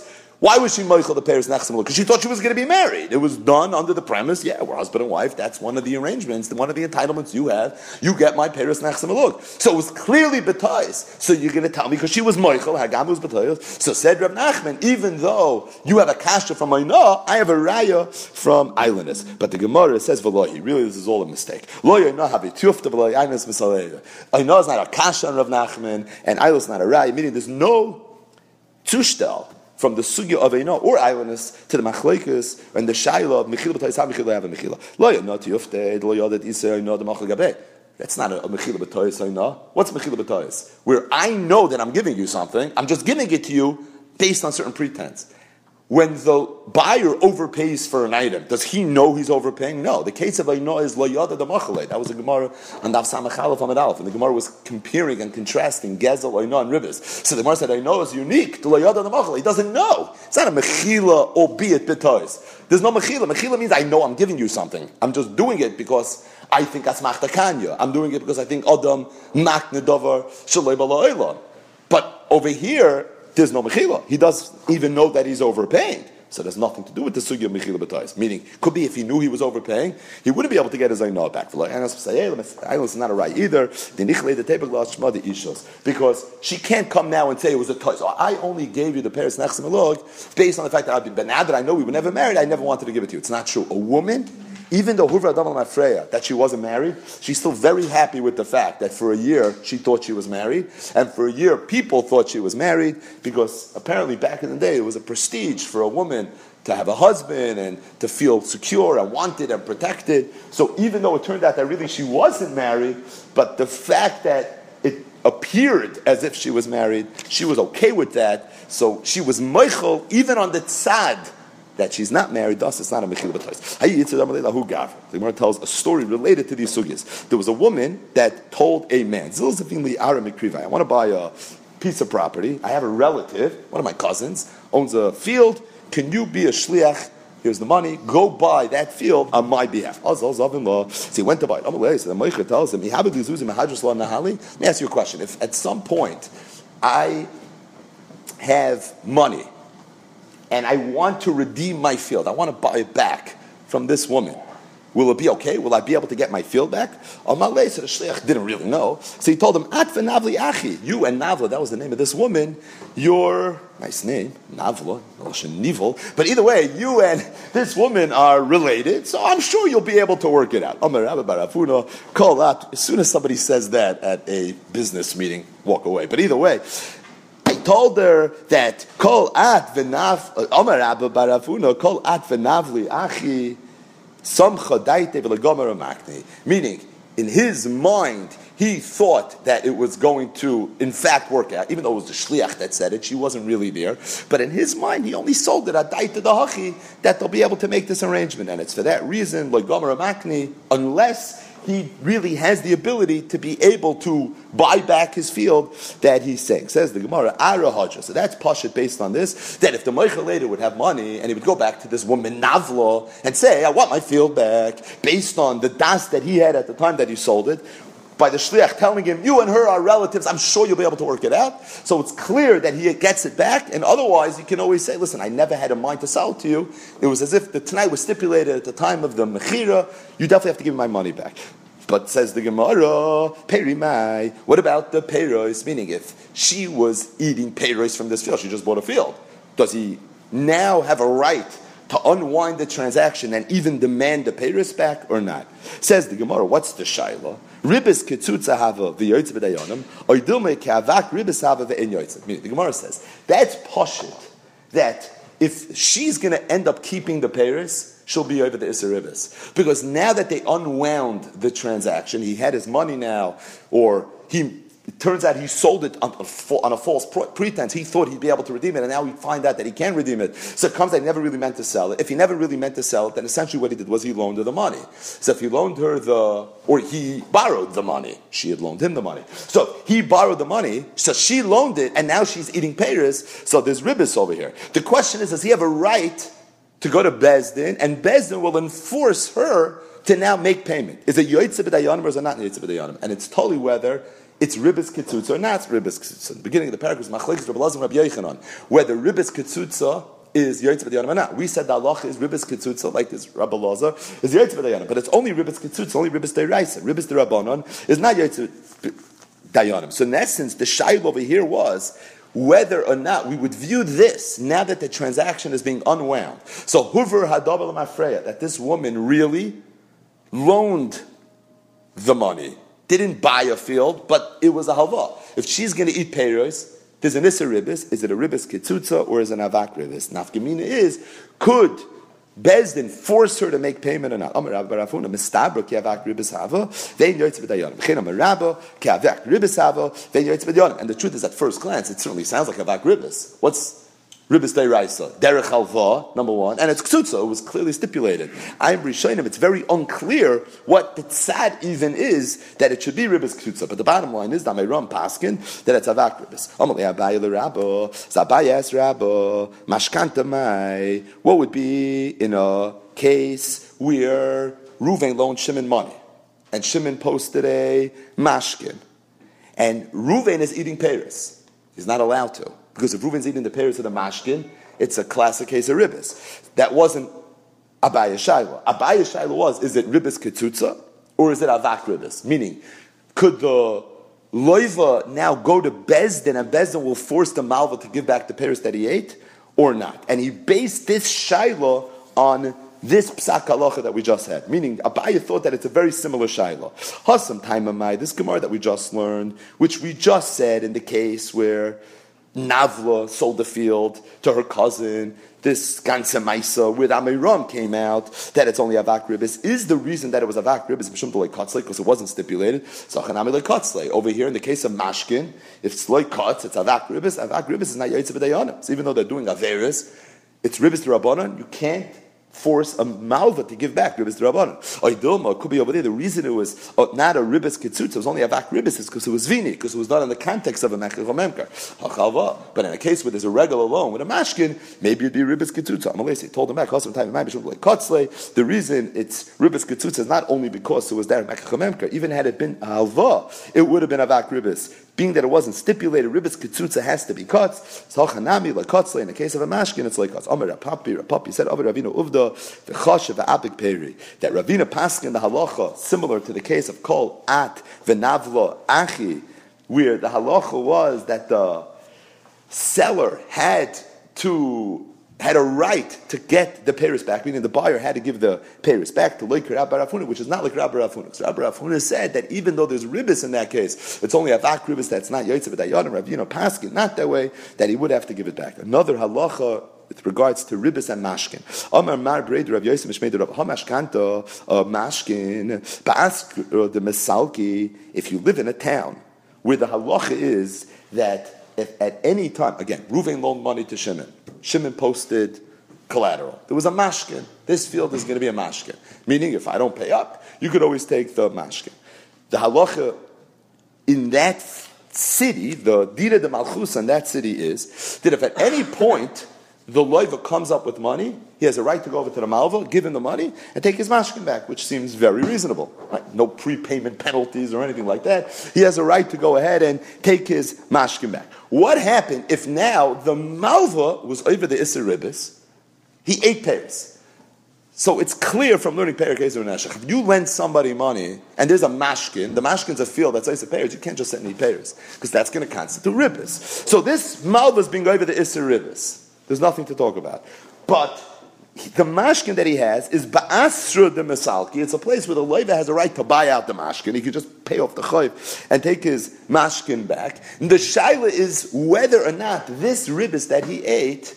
[SPEAKER 2] Why was she Moichel the Peres Nechsim? Because she thought she was going to be married. It was done under the premise, yeah, we're husband and wife. That's one of the arrangements, one of the entitlements you have. You get my Peres Nechsim look. So it was clearly B'tais. So you're going to tell me, because she was Moichel, Hagam was B'tais. So said Reb Nachman, even though you have a kasha from Aynah, I have a raya from Eilinus. But the Gemara says, V'lohi, really this is all a mistake. Lo Aynah have a tufta v'lo Eilinus Misalei. Aynah is not a kasha on Reb Nachman, and Eilinus is not a raya, meaning there's no tushtel from the sugya of Einah or Eilinus to the Machlekes and the Shaila of Mechila B'Tais Ha Mechila Have a Mechila. Lo Yonah Tiyufte, Lo Yodet Isay Einah the Machal Gabeh. That's not a, a Mechila B'Tais Einah. What's Mechila B'Tais? Where I know that I'm giving you something, I'm just giving it to you based on certain pretense. When the buyer overpays for an item, does he know he's overpaying? No. The case of Einah is Lo Yodet the Machal. That was a Gemara on Daf Samach Aleph Amud Aleph, and the Gemara was comparing and contrasting Gezel, Einah, and Ribis. So the Gemara said Einah is unique to Lo Yodet the Machal. He doesn't know. It's not a Mechila, albeit B'Tais. There's no Mechila. Mechila means I know I'm giving you something. I'm just doing it because I think Asmachta Kanya. I'm doing it because I think Adam Makne Davar Shalei Bala Eilam. But over here, there's no mechila. He doesn't even know that he's overpaying. So there's nothing to do with the sugya of mechila b'tais. Meaning, could be if he knew he was overpaying, he wouldn't be able to get his aynah back. It's not a right either. Because she can't come now and say it was a toy. So I only gave you the Peres Nechsim Elog based on the fact that I've been now that I know we were never married, I never wanted to give it to you. It's not true. A woman, even though Huvra Adam al-Mafreya, that she wasn't married, she's still very happy with the fact that for a year she thought she was married, and for a year people thought she was married, because apparently back in the day it was a prestige for a woman to have a husband and to feel secure and wanted and protected. So even though it turned out that really she wasn't married, but the fact that it appeared as if she was married, she was okay with that. So she was meichel even on the tzad that she's not married, thus it's not a mechila b'tais. The Gemara tells a story related to these sugyas. There was a woman that told a man, I want to buy a piece of property. I have a relative, one of my cousins, owns a field. Can you be a shliach? Here's the money. Go buy that field on my behalf. So he went to buy it. So the Meicher tells him, let me ask you a question. If at some point I have money, and I want to redeem my field, I want to buy it back from this woman, will it be okay? Will I be able to get my field back? Amalei, so the shliach didn't really know. So he told him, At v'navli achi, you and Navla, that was the name of this woman, your, nice name, Navla, Nivel, but either way, you and this woman are related, so I'm sure you'll be able to work it out. As soon as somebody says that at a business meeting, walk away. But either way, told her that kol at v'nav Amar Rabba Barafuna kol at v'navli achi samcha daite v'legomer makni. Meaning, in his mind, he thought that it was going to, in fact, work out. Even though it was the shliach that said it, she wasn't really there. But in his mind, he only sold it at daite the hachi that they'll be able to make this arrangement, and it's for that reason legomer makni, unless he really has the ability to be able to buy back his field that he's saying. Says the Gemara, Ara Haja. So that's Pashut based on this, that if the Meichel later would have money and he would go back to this woman Navla and say, I want my field back, based on the das that he had at the time that he sold it, by the shliach telling him, you and her are relatives, I'm sure you'll be able to work it out. So it's clear that he gets it back, and otherwise you can always say, listen, I never had a mind to sell it to you. It was as if the Tanai was stipulated at the time of the Mechira, you definitely have to give me my money back. But says the Gemara, Perimai, what about the Peiros? Meaning if she was eating Peiros from this field, she just bought a field, does he now have a right to unwind the transaction and even demand the Peiros back or not? Says the Gemara, what's the Shaila? Ribis ketzutza hava v'yoytz b'dayonim, oidilme ke'avak ribis hava v'en yoytz. Meaning the Gemara says, that's Pashut, that if she's going to end up keeping the Peiros, she'll be over the Isser Ribis. Because now that they unwound the transaction, he had his money now, or he, it turns out he sold it on a, on a false pretense. He thought he'd be able to redeem it, and now we find out that he can't redeem it. So it comes that he never really meant to sell it. If he never really meant to sell it, then essentially what he did was he loaned her the money. So if he loaned her the, or he borrowed the money, she had loaned him the money. So he borrowed the money, so she loaned it, and now she's eating Peiros, so there's Ribis over here. The question is, does he have a right to go to Beis Din, and Beis Din will enforce her to now make payment? Is it Yoytze B'dayanim or is it not Yoytze B'dayanim? And it's totally whether it's Ribis Ketzutza or not Ribis Ketzutza. The beginning of the paragraph is Machlekes Rabbi Elazar and Rabbi Yochanan, whether Ribis Ketzutza is Yotzei B'Dayanim or not. We said the halacha is Ribbis Ketzutza, like this Rabbi Lazar, is Yotzei B'Dayanim, but it's only Ribbis Ketzutza, only Ribbis Deiraisa. Ribbis D'Rabbanan is not Yotzei Dayanim. So in essence, the shail over here was whether or not we would view this, now that the transaction is being unwound. So, Huver Hadabar L'Mafreya, that this woman really loaned the money, didn't buy a field, but it was a halva. If she's going to eat peiros, there's an issa ribis. Is it a ribis ketzutza or is it an avak ribis? Nafkamina is, could Bezdin force her to make payment or not? Amar Rabba Rafuna mistabra ki avak ribis hava vein yotzei b'dayanim. V'chein Amar Rabba ki avak ribis hava vein yotzei b'dayanim. And the truth is, at first glance, it certainly sounds like avak ribis. What's ribis deiraisa? Derech halva, number one, and it's ksutza. It was clearly stipulated. I'm rishonim. It's very unclear what the tzad even is that it should be ribis ksutza. But the bottom line is that Ram paskin that it's avak ribis. Amalei Abaye l'Rabba, Zabayas Rabba, Mashkanta Mai. What would be in a case where Ruvain loaned Shimon money, and Shimon posted a mashkin, and Ruvain is eating peiros? He's not allowed to. Because if Reuven's eating the peiros of the mashkin, it's a classic case of ribis. That wasn't Abaye Shaila. Abaye Shaila was, is it ribis ketzutza or is it avak ribis? Meaning, could the loiva now go to Bezdin and Bezdin will force the malva to give back the peiros that he ate or not? And he based this Shaila on this psak halacha that we just had. Meaning, Abaye thought that it's a very similar Shaila. Hasam taimamai, this Gemara that we just learned, which we just said in the case where Navla sold the field to her cousin, this ganze maisa with Amiram came out, that it's only avak ribis, is the reason that it was avak ribis b'shum d'loi katzlei, because it wasn't stipulated. So chanami l'oi katzlei. Over here in the case of mashkin, if it's l'oi katz, it's avak ribis. Avak ribis is not yotzei b'dayanim. So even though they're doing averis, it's ribis d'Rabbanan. You can't force a malva to give back ribis d'Rabbanan. Oidilma could be over there. The reason it was uh, not a ribis ketzutza, it was only a avak ribis, is because it was vini, because it was not in the context of a mechach or memkar. Hachalva. But in a case where there's a regular loan with a mashkin, maybe it'd be ribis ketzutza. Amalei told him back. The reason it's ribis ketzutza is not only because it was there in mechach or memkar. Even had it been a halva, it would have been avak ribis. Being that it wasn't stipulated, ribis ketzutza has to be cut. So chanami lekatzle. In the case of a mashkin, it's like us. Amar Rapapi, Rapapi said, "Avar Ravina uvda the chashav apik peri." That Ravina paskin the halacha similar to the case of kol at v'navla achi, where the halacha was that the seller had to had a right to get the peiros back, meaning the buyer had to give the peiros back to Loiker Rabbi Rafuna, which is not like Rabbi Rafuna. So Rabbi Rafuna said that even though there's ribis in that case, it's only avak ribis that's not yotzei b'dayanim. Ravina paskin not that way, that he would have to give it back. Another halacha with regards to ribis and mashkin. Amar Mar Breder Rav Yosef Mishmei Rav Hamashkanta mashkin ba'ask the mesalki. If you live in a town where the halacha is that if at any time, again, Reuven loaned money to Shimon. Shimon posted collateral. There was a mashkin. This field is going to be a mashkin. Meaning, if I don't pay up, you could always take the mashkin. The halacha in that city, the dira de malchus in that city is that if at any point the loiva comes up with money, he has a right to go over to the malva, give him the money, and take his mashkin back, which seems very reasonable. Right? No prepayment penalties or anything like that. He has a right to go ahead and take his mashkin back. What happened if now the malva was over the Isser Ribis? He ate peiros. So it's clear from learning Perek Ezer Neshech, if you lend somebody money and there's a mashkin, the mashkin's a field that's Isser peiros, you can't just set any peiros, because that's going to constitute Ribis. So this malva is being over the Isser Ribis. There's nothing to talk about. But the mashkin that he has is ba'asra de mesalki. It's a place where the loiva has a right to buy out the mashkin. He can just pay off the chayv and take his mashkin back. And the shaila is whether or not this ribis that he ate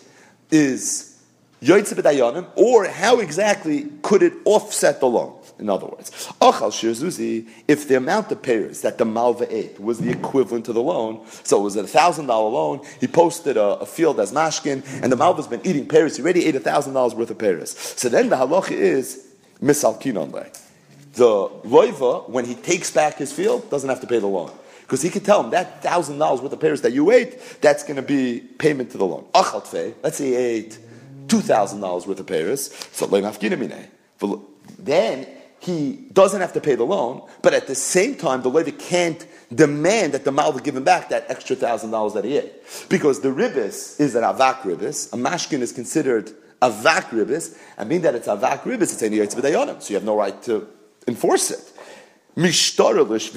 [SPEAKER 2] is yotzei b'dayanim, or how exactly could it offset the loan. In other words, achal shir zuzi, if the amount of peiros that the malva ate was the equivalent to the loan, so it was a one thousand dollars loan, he posted a, a field as mashkin, and the malva's been eating peiros, he already ate one thousand dollars worth of peiros. So then the halacha is misalkinon le. The loiva, when he takes back his field, doesn't have to pay the loan. Because he could tell him that one thousand dollars worth of peiros that you ate, that's going to be payment to the loan. Achal tfei, let's say he ate two thousand dollars worth of peiros, so le mafkinamine. Then he doesn't have to pay the loan, but at the same time, the loiva can't demand that the malva give him back that extra thousand dollars that he ate. Because the ribis is an avak ribis, a mashkin is considered avak ribis, and being that it's avak ribis, it's any yotz b'dayonim, so you have no right to enforce it. Let's say this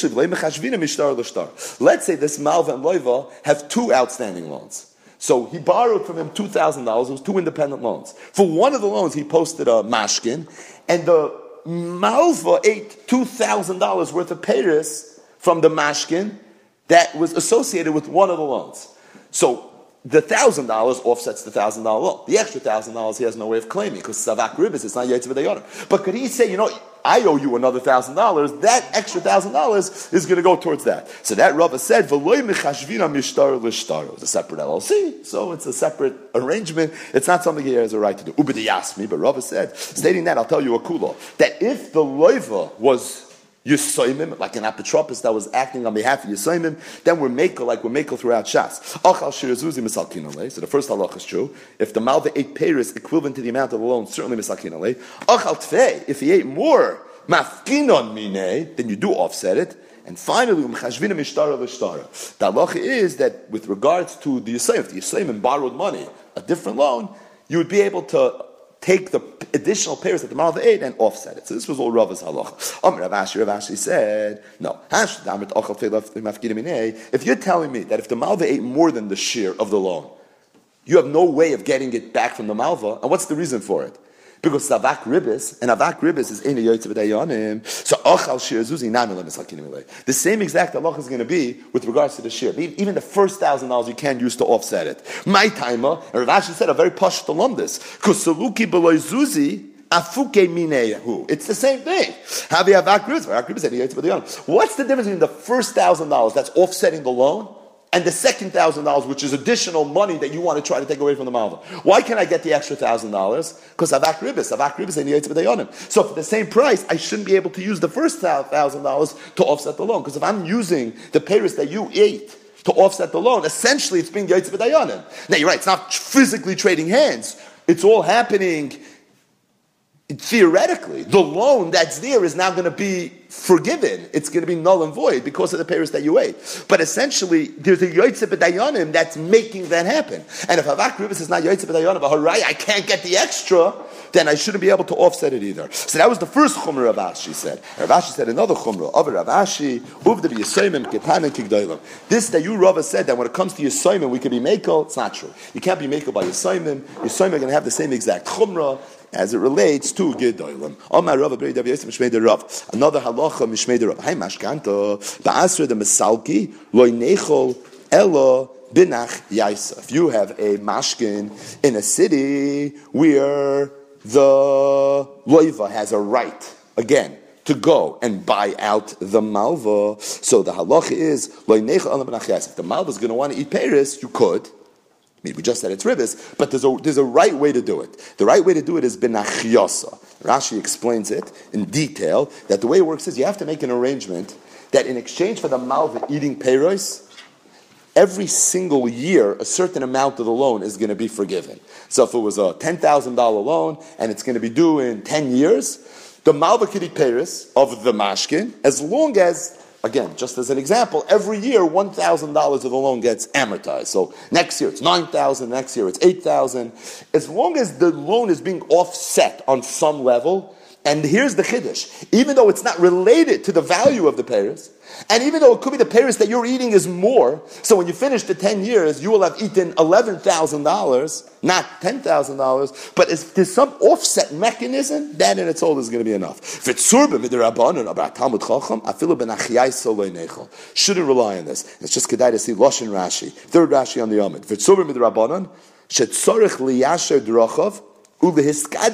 [SPEAKER 2] malva and loiva have two outstanding loans. So he borrowed from him two thousand dollars. It was two independent loans. For one of the loans, he posted a mashkin, and the malva ate two thousand dollars worth of peiros from the mashkin that was associated with one of the loans. So the one thousand dollars offsets the one thousand dollars loan. The extra one thousand dollars he has no way of claiming because savak ribis, it's not yetz v'dayonim. But could he say, you know, I owe you another one thousand dollars, that extra one thousand dollars is going to go towards that. So that Rava said, V'loi mechashvina mishtar l'shtar. It was a separate L L C, so it's a separate arrangement. It's not something he has a right to do. Ubedi Yasmi, but Rava said, stating that, I'll tell you a kula, that if the loiva was Yisoimim, like an apotropos that was acting on behalf of Yisoimim, then we're makel, like we're makel throughout Shas. Achal shirazuzi misalkin alei. So the first halach is true. If the malva ate peiros equivalent to the amount of the loan, certainly misalkin alei. Achal tfei, if he ate more mafkinon mine, then you do offset it. And finally, umchashvina mishtara l'shtara. The halacha is that with regards to the Yisoimim, if the Yisoimim borrowed money, a different loan, you would be able to take the additional pairs that the malva ate and offset it. So this was all Rava's halacha. Um, Rav Ashi, Rav Ashi said, no. If you're telling me that if the malva ate more than the share of the loan, you have no way of getting it back from the malva, and what's the reason for it? Because avak ribis, and avak ribis is in the yotze b'dayonim. So ochal shir zuzi nami lemesakinim ilay. The same exact halacha is going to be with regards to the shir. Even the first thousand dollars you can use to offset it. My timer, and Rav Ashi said a very posh to learn this. Because saluki beloy zuzi afuke mineyahu. It's the same thing. Havi avak ribis, avak ribis in the yotze b'dayonim. What's the difference between the first thousand dollars that's offsetting the loan and the second thousand dollars, which is additional money that you want to try to take away from the malva? Why can I get the extra thousand dollars? Because avak ribis, avak ribis and yotze b'dayonim. So for the same price, I shouldn't be able to use the first thousand dollars to offset the loan. Because if I'm using the peiros that you ate to offset the loan, essentially it's being yotze b'dayonim. Now you're right; it's not physically trading hands. It's all happening. Theoretically, the loan that's there is now going to be forgiven. It's going to be null and void because of the peiros that you ate. But essentially, there's a yotze b'dayonim that's making that happen. And if avak ribis is not yotze b'dayonim, but hooray, I can't get the extra, then I shouldn't be able to offset it either. So that was the first chumrah Rav Ashi said. Rav Ashi said another chumrah. Over Rav Ashi, uvda b'yisoimim ketan and kigdoilim. This that you Rava said that when it comes to yisoimim we can be mekel. It's not true. You can't be mekel by yisoimim. Yisoimim are going to have the same exact chumrah as it relates to Gedolim. Omar Rav Abri Dav Yosef Mishmei de Rav. Another halacha Mishmei de Rav. Hay mashkanta ba'asra de mesalki loy nechol elo binach yaisa. If you have a mashkin in a city where the loiva has a right, again, to go and buy out the malva, so the halacha is loy nechol elo binach yaisa. If the malva is going to want to eat peiros, you could. I mean, we just said it's ribis, but there's a, there's a right way to do it. The right way to do it is benachyosa. Rashi explains it in detail, that the way it works is you have to make an arrangement that in exchange for the malva eating peiros, every single year a certain amount of the loan is going to be forgiven. So if it was a ten thousand dollars loan and it's going to be due in ten years, the malva could eat peiros of the mashkin as long as, again, just as an example, every year one thousand dollars of the loan gets amortized. So next year it's nine thousand dollars, next year it's eight thousand dollars. As long as the loan is being offset on some level, and here's the chiddush, even though it's not related to the value of the peiros, and even though it could be the peiros that you're eating is more, so when you finish the ten years, you will have eaten eleven thousand dollars, not ten thousand dollars, but if there's some offset mechanism, that in itself is going to be enough. Shouldn't rely on this. It's just kedai to see Loshen Rashi. Third Rashi on the Amid. So that's the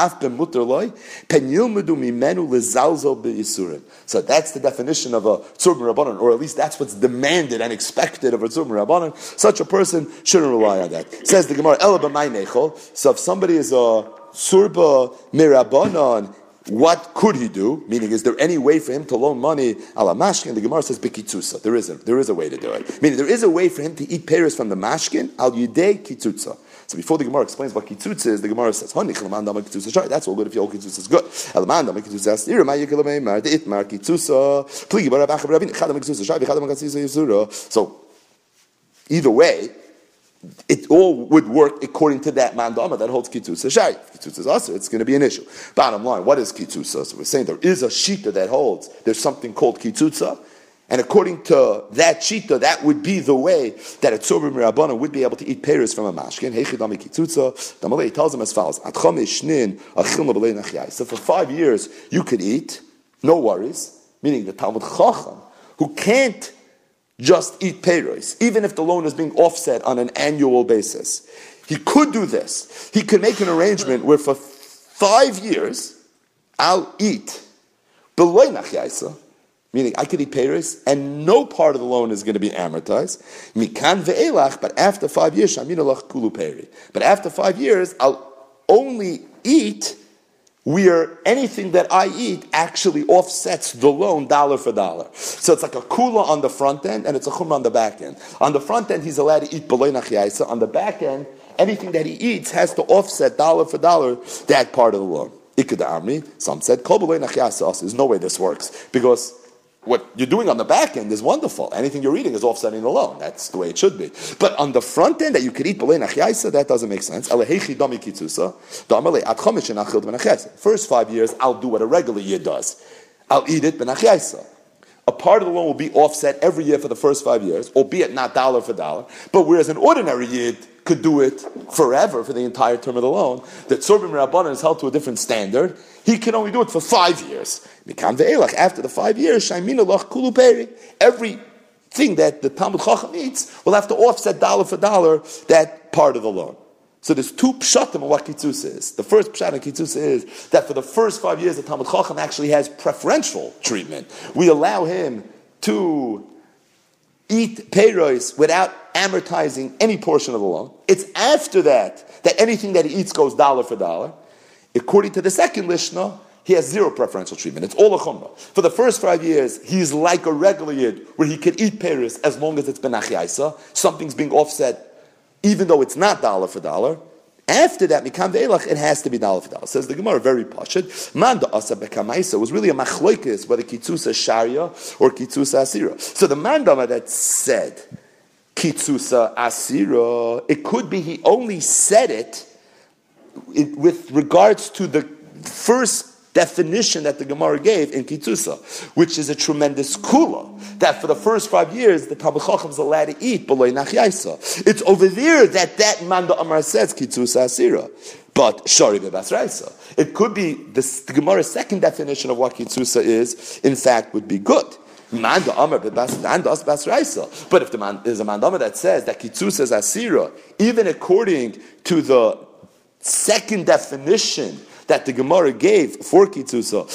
[SPEAKER 2] definition of a tzur b'rabbanan, or at least that's what's demanded and expected of a tzur b'rabbanan. Such a person shouldn't rely on that. Says the Gemara, Ela b'may nechol. So if somebody is a tzur b'mirabbanan, what could he do? Meaning, is there any way for him to loan money ala mashkin? The Gemara says b'kitzusa. There is a there is a way to do it. Meaning, there is a way for him to eat peiros from the mashkin al yidei kitzutza. So before the Gemara explains what kitzutz is, the Gemara says, "Honich l'man dama kitzutz shari." That's all good if you hold kitzutz is good. L'man dama kitzutz asira ma yikol meimar the itmar kitzutz pligi bar abachav rabin chadam kitzutz shari chadam kitzutz yisura. So either way, it all would work according to that mandama that holds kitzutz shari. If kitzutz is asir, it's going to be an issue. Bottom line, what is kitzutz? So we're saying there is a shita that holds there's something called kitzutz. And according to that shita, that would be the way that a tzorba mirabbanan would be able to eat pears from a mashkin. Heichidami kitzutza. The Malay tells him as follows: At chomesh shnin achilna b'lei nachyai. So for five years you could eat, no worries. Meaning the Talmud Chacham, who can't just eat pears, even if the loan is being offset on an annual basis, he could do this. He could make an arrangement where for five years I'll eat b'lei nachyai. Meaning, I could eat pears, and no part of the loan is going to be amortized. Mikan ve'elach, but after five years, shaminalach kulu peri. But after five years, I'll only eat where anything that I eat actually offsets the loan dollar for dollar. So it's like a kula on the front end, and it's a chumrah on the back end. On the front end, he's allowed to eat b'lei nachyaisa. On the back end, anything that he eats has to offset dollar for dollar that part of the loan. Ikad Amri, some said, kol b'lei nachyaisa. There's no way this works, because what you're doing on the back end is wonderful. Anything you're eating is offsetting the loan. That's the way it should be. But on the front end, that you could eat b'lei nachyaisa, that doesn't make sense. First five years, I'll do what a regular year does. I'll eat it b'nachyaisa. A part of the loan will be offset every year for the first five years, albeit not dollar for dollar. But whereas an ordinary yid could do it forever for the entire term of the loan, that tzorba mirabbanan is held to a different standard. He can only do it for five years. After the five years, everything that the Talmud Chacham eats will have to offset dollar for dollar that part of the loan. So there's two pshatim on what kitzutz is. The first pshat in kitzutz is that for the first five years, the Talmud Chacham actually has preferential treatment. We allow him to eat peiros without amortizing any portion of the loan. It's after that that anything that he eats goes dollar for dollar. According to the second Lishna, he has zero preferential treatment. It's all a chumrah. For the first five years, he's like a regular yid, where he can eat peiros as long as it's benachyaisa. Something's being offset, even though it's not dollar for dollar. After that, mikam ve'elach, it has to be dollar for dollar. Says the Gemara, very pashut. Manda asa bekamaisa was really a machloikis, whether kitzusa sharia or kitzusa asira. So the mandama that said kitzusa asira, it could be he only said it, it with regards to the first definition that the Gemara gave in Kitzusa, which is a tremendous kula, that for the first five years the Talmud Chacham is allowed to eat b'lei nachyaisa. It's over there that that Manda Amar says Kitzusa asira. But Shari beBasraisa. It could be the, the Gemara's second definition of what Kitzusa is, in fact, would be good. Manda Amar beBasraisa. But if the man, there's a Manda Amar that says that Kitzusa is asira, even according to the second definition that the Gemara gave for Kitzusa,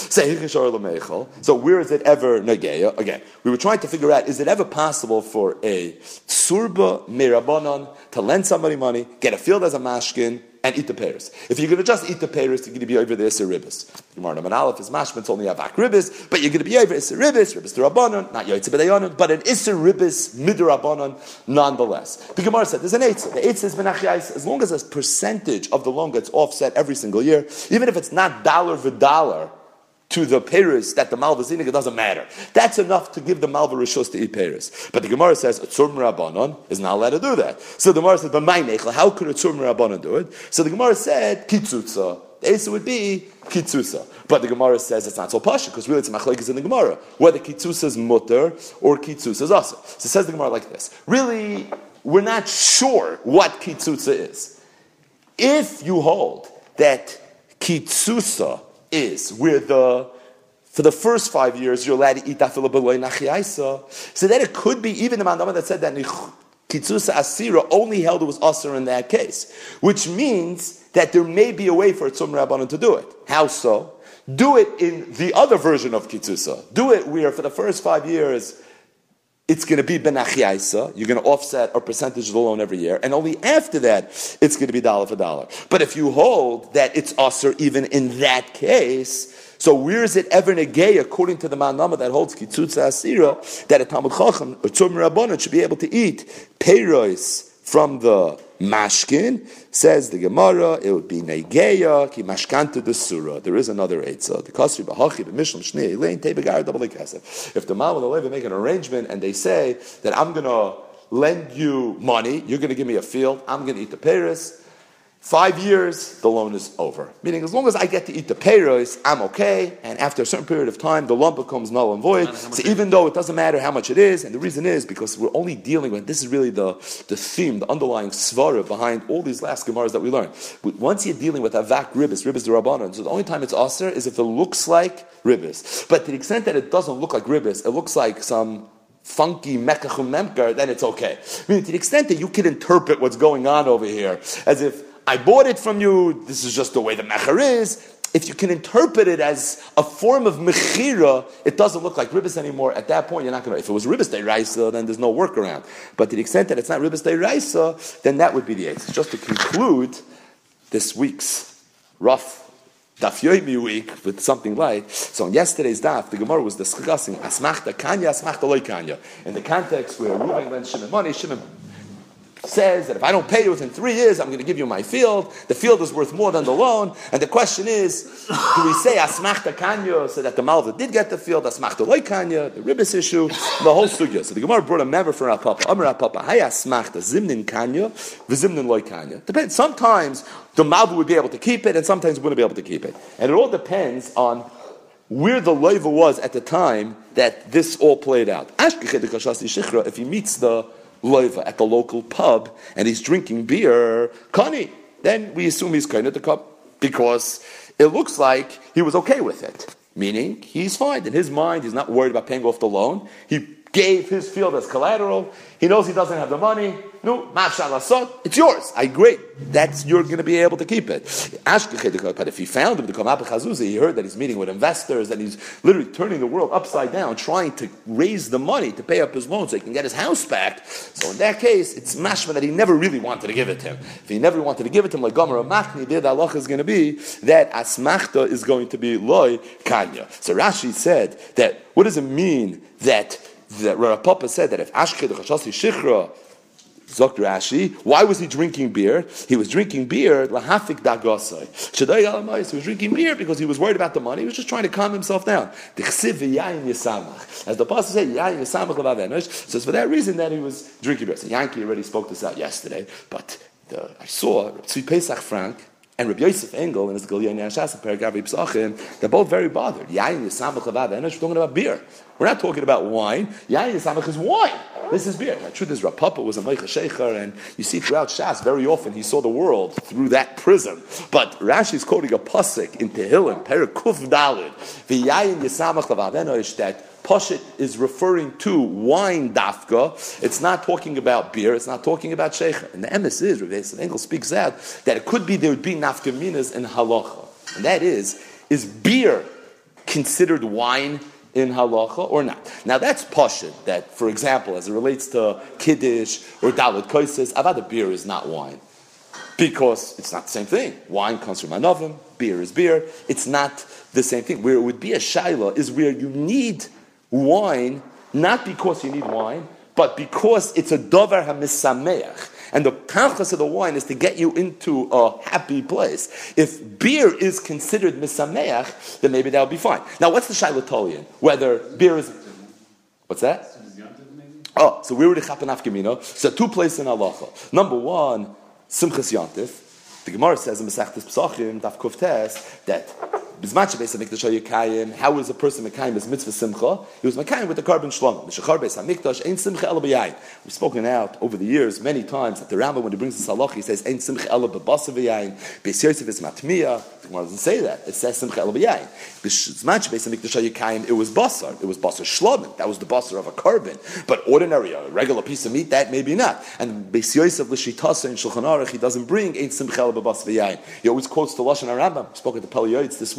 [SPEAKER 2] so where is it ever Nageya? Again, we were trying to figure out, is it ever possible for a Tsurba Mirabanan to lend somebody money, get a field as a mashkin, and eat the pears? If you're going to just eat the pears, you're going to be over the Isser Ribbis. Gemara Naman Aleph is mashkin, it's only Avak Ribbis, but you're going to be over Isser Ribbis, Ribbis to Rabbanon, not Yotzei B'dayanon, but an Isser Ribbis Midrabanon nonetheless. The Gemara said, there's an Eitzah. The Eitzah is Menachiyais, as long as a percentage of the loan gets offset every single year, even if it's not dollar for dollar to the pears that the Malva Zinig, it doesn't matter. That's enough to give the Malva Rishos to eat pears. But the Gemara says, a Tzur M'Rabbanon is not allowed to do that. So the Gemara says, but my Nechel, how could a Tzur M'Rabbanon do it? So the Gemara said, Kitzutza. The answer would be Kitzutza. But the Gemara says it's not so pasha, because really it's a machlekes in the Gemara, whether Kitzutza is mutter or Kitzutza is asa. So it says the Gemara like this. Really, we're not sure what Kitzutza is. If you hold that Kitzutza is where the for the first five years you're allowed to eat afila b'loi nachyaisa, so that it could be even the mandama that said that Kitzusa asira only held it was asir in that case, which means that there may be a way for a tzum rabbanon to do it. How so? Do it in the other version of Kitzusa. Do it where for the first five years it's going to be benachyaisa. You're going to offset a percentage of the loan every year, and only after that it's going to be dollar for dollar. But if you hold that it's asr even in that case, so where is it ever negay according to the Ma'anama that holds kitzutza asira that a Talmud Chacham or Tzur Rabbanan should be able to eat peiros from the mashkin, says the Gemara, it would be negeya ki mashkanta de surah. There is another eitzah. The kasri b'hachi b'mishlam shnei elain tebegar double kesef. If the mal and the levi make an arrangement and they say that I'm going to lend you money, you're going to give me a field, I'm going to eat the peiros. Five years, the loan is over. Meaning, as long as I get to eat the peiros, I'm okay. And after a certain period of time, the loan becomes null and void. So even though it doesn't matter how much it is, and the reason is because we're only dealing with, this is really the, the theme, the underlying svara behind all these last gemaras that we learned. Once you're dealing with avak ribis, ribis the rabbanon, so the only time it's aser is if it looks like ribis. But to the extent that it doesn't look like ribis, it looks like some funky mekachum memker, then it's okay. I mean, to the extent that you can interpret what's going on over here as if I bought it from you, this is just the way the mecher is. If you can interpret it as a form of mechira, it doesn't look like ribis anymore. At that point, you're not going to, if it was ribis deiraisa, then there's no workaround. But to the extent that it's not ribis deiraisa, then that would be the eighth. Just to conclude this week's rough Daf Yomi week with something light. So on yesterday's daf, the Gemara was discussing asmachta kanya, asmachta loy kanya. In the context where Reuven lends Shimon money, Shimon says that if I don't pay you within three years, I'm going to give you my field. The field is worth more than the loan. And the question is, do we say asmachta kanya so that the malva did get the field, asmachta loy kanya, the ribis issue, the whole sugya. So the Gemara brought a member for Rav Papa. Amar Rav Papa, hay asmachta zimnin kanya, v'zimnin loy kanya. Depends. Sometimes the malva would be able to keep it, and sometimes wouldn't be able to keep it. And it all depends on where the loiva was at the time that this all played out. If he meets the loiva at the local pub and he's drinking beer, kani, then we assume he's kind of the cup because it looks like he was okay with it. Meaning he's fine. In his mind, he's not worried about paying off the loan. He gave his field as collateral. He knows he doesn't have the money. No, ma'afshalasot, it's yours. I agree. That's, you're going to be able to keep it. But if he found him to come up he heard that he's meeting with investors, and he's literally turning the world upside down, trying to raise the money to pay up his loan so he can get his house back. So in that case, it's mashma that he never really wanted to give it to him. If he never wanted to give it to him, like Gomer Machni did, the halacha is going to be that asmachta is going to be loy kanya. So Rashi said that, what does it mean that that Rav Papa said that if Ashkei Chashasi Shichra, Zok Rashi, why was he drinking beer? He was drinking beer, lahafik dagosai. Shadai Alamais, he was drinking beer because he was worried about the money. He was just trying to calm himself down. As the pastor said, Yayin Yisamach Lavavenosh. So it's for that reason that he was drinking beer. So Yankee already spoke this out yesterday, but the, I saw Tzvi Pesach Frank and Rabbi Yosef Engel in his Gilyon Yashas Paragraph Psachim, they're both very bothered. Yayin Yisamach Lavavenosh, we're talking about beer. We're not talking about wine. Yayin Yisamach is wine. This is beer. The truth is, Rav Papa was a Meicha Sheikher, and you see throughout Shas, very often he saw the world through that prism. But Rashi is quoting a pasuk in Tehillim, Perek Kuf Dalid, V'yayin Yisamach Lavavenosh, that Pashit is referring to wine dafka. It's not talking about beer. It's not talking about Sheikher. And the emes is, Rav Yosef Engel speaks out, that it could be there would be nafkaminas in halacha. And that is, is beer considered wine in halacha or not? Now that's pashut, that, for example, as it relates to kiddush or dalit koises, avada beer is not wine. Because it's not the same thing. Wine comes from anavim, beer is beer. It's not the same thing. Where it would be a shaila is where you need wine, not because you need wine, but because it's a davar hamisameach. And the tachlis of the wine is to get you into a happy place. If beer is considered misameach, then maybe that would be fine. Now, what's the shaylatolian? Whether beer is... What's that? Oh, so we were the chapanaf gemino. So two places in halacha. Number one, simchas yantif. The Gemara says in Masechtas Pesachim, Daf Kuf Tes, that Bizmat Beis Hamikdash Hayekayim, how is a person Mekayim his mitzvah simcha? He was Mekayim with the carbon shlom. The Shechar Beis Hamikdash ain't simcha ela b'yayin. We've spoken out over the years many times that the Rambam, when he brings the salach, he says ain't simcha ela b'basa v'yayin. Beis Yosef is matmiya. The Gemara doesn't say that. It says simcha ela b'yayin. Bizmat Beis Hamikdash Hayekayim, it was basar. It was basar shlom. That was the basar of a carbon. But ordinary, a regular piece of meat, that maybe not. And Beis Yosef l'shitasa in Shulchan Aruch, he doesn't bring ain't simcha ela b'basa v'yayin. He always quotes the lashon Rambam. We spoke at the Peli Yoetz this week.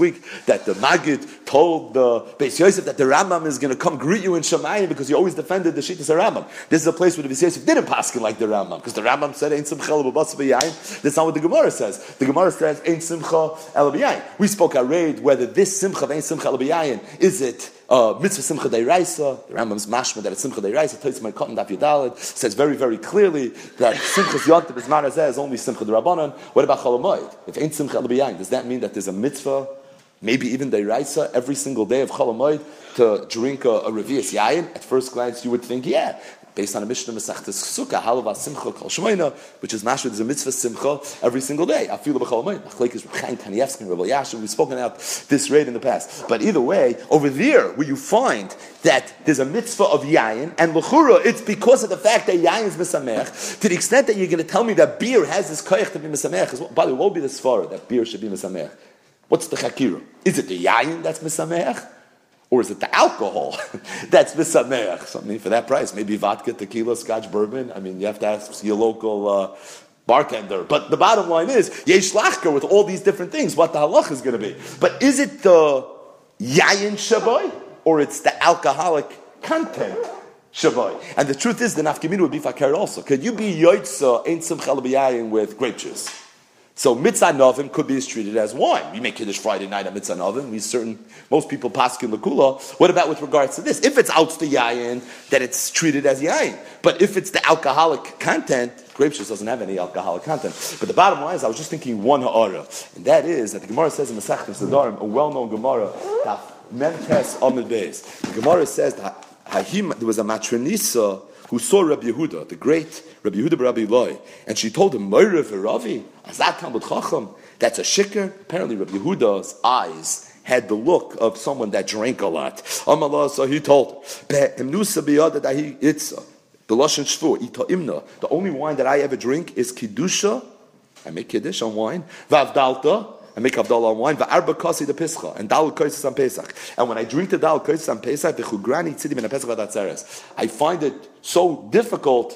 [SPEAKER 2] week that the Maggid told the Beis Yosef that the Rambam is going to come greet you in Shemayim because he always defended the Shittas Rambam. This is a place where the Beis Yosef didn't paskin like the Rambam because the Rambam said Ein Simcha El B'Bas B'Yayin. That's not what the Gemara says. The Gemara says Ein Simcha El B'Yayin. We spoke already whether this Simcha of Ein Simcha El B'Yayin is it uh, Mitzvah Simcha Deiraisa. The Rambam's mashma that it's Simcha Deiraisa. Toys my cotton Daf Yudalid says very very clearly that Simchas Yontif is Marazeh is only Simcha D'Rabbanan. What about Chol Hamoed? If Ein Simcha El B'Yayin, does that mean that there's a mitzvah, maybe even Deiraisa, every single day of Chol Hamoed to drink a, a Revi'as Yayin? At first glance, you would think, yeah, based on a Mishnah Masechtas Sukkah, Halava Simcha Kol Shmoina, which is mashma, there's a mitzvah Simcha every single day. Afilu b'Chol Hamoed. Machlekes Reb Chaim Kanievsky and Reb Elyashiv. We've spoken out this rate in the past. But either way, over there where you find that there's a mitzvah of Yayin, and l'chura, it's because of the fact that Yayin is Mesamech, to the extent that you're going to tell me that beer has this koyach to be Mesamech. By the way, what will be the svara that beer should be Mesamech? What's the chakira? Is it the Yayin that's Mesamech? Or is it the alcohol that's Mesamech? Something for that price. Maybe vodka, tequila, scotch, bourbon. I mean, you have to ask your local uh, bartender. But the bottom line is, yesh lachka with all these different things, what the halach is going to be. But is it the Yayin shaboy? Or it's the alcoholic content shaboy? And the truth is, the nafkamina would be fakir also. Could you be yoitza ein simcha l'b'yayin with grape juice? So mitzvah novim could be treated as wine. We make Kiddush Friday night at mitzvah novim. We certain most people paskin l'kula. What about with regards to this? If it's out the yayin, then it's treated as yayin. But if it's the alcoholic content, grape juice doesn't have any alcoholic content. But the bottom line is, I was just thinking one ha'ara, and that is that the Gemara says in Masechtas Nedarim, a well-known Gemara, that Memtes Amid Beis. The Gemara says that there was a matronisa who saw Rabbi Yehuda, the great Rabbi Yehuda Rabbi Eloi, and she told him, Meirav Ravi, Azat Talmud Chacham, that's a shikr. Apparently Rabbi Yehuda's eyes had the look of someone that drank a lot. Amalah, so he told her, the Lashon Shvu, Ita Imna, the only wine that I ever drink is Kiddusha, I make Kiddush on wine, Vavdalta, I make Avdallah on wine, va'arba kasi de pischa, and dal koises on Pesach. And when I drink the dal koises on Pesach, the chugrani tzidim in a Pesach v'datzeres, I find it so difficult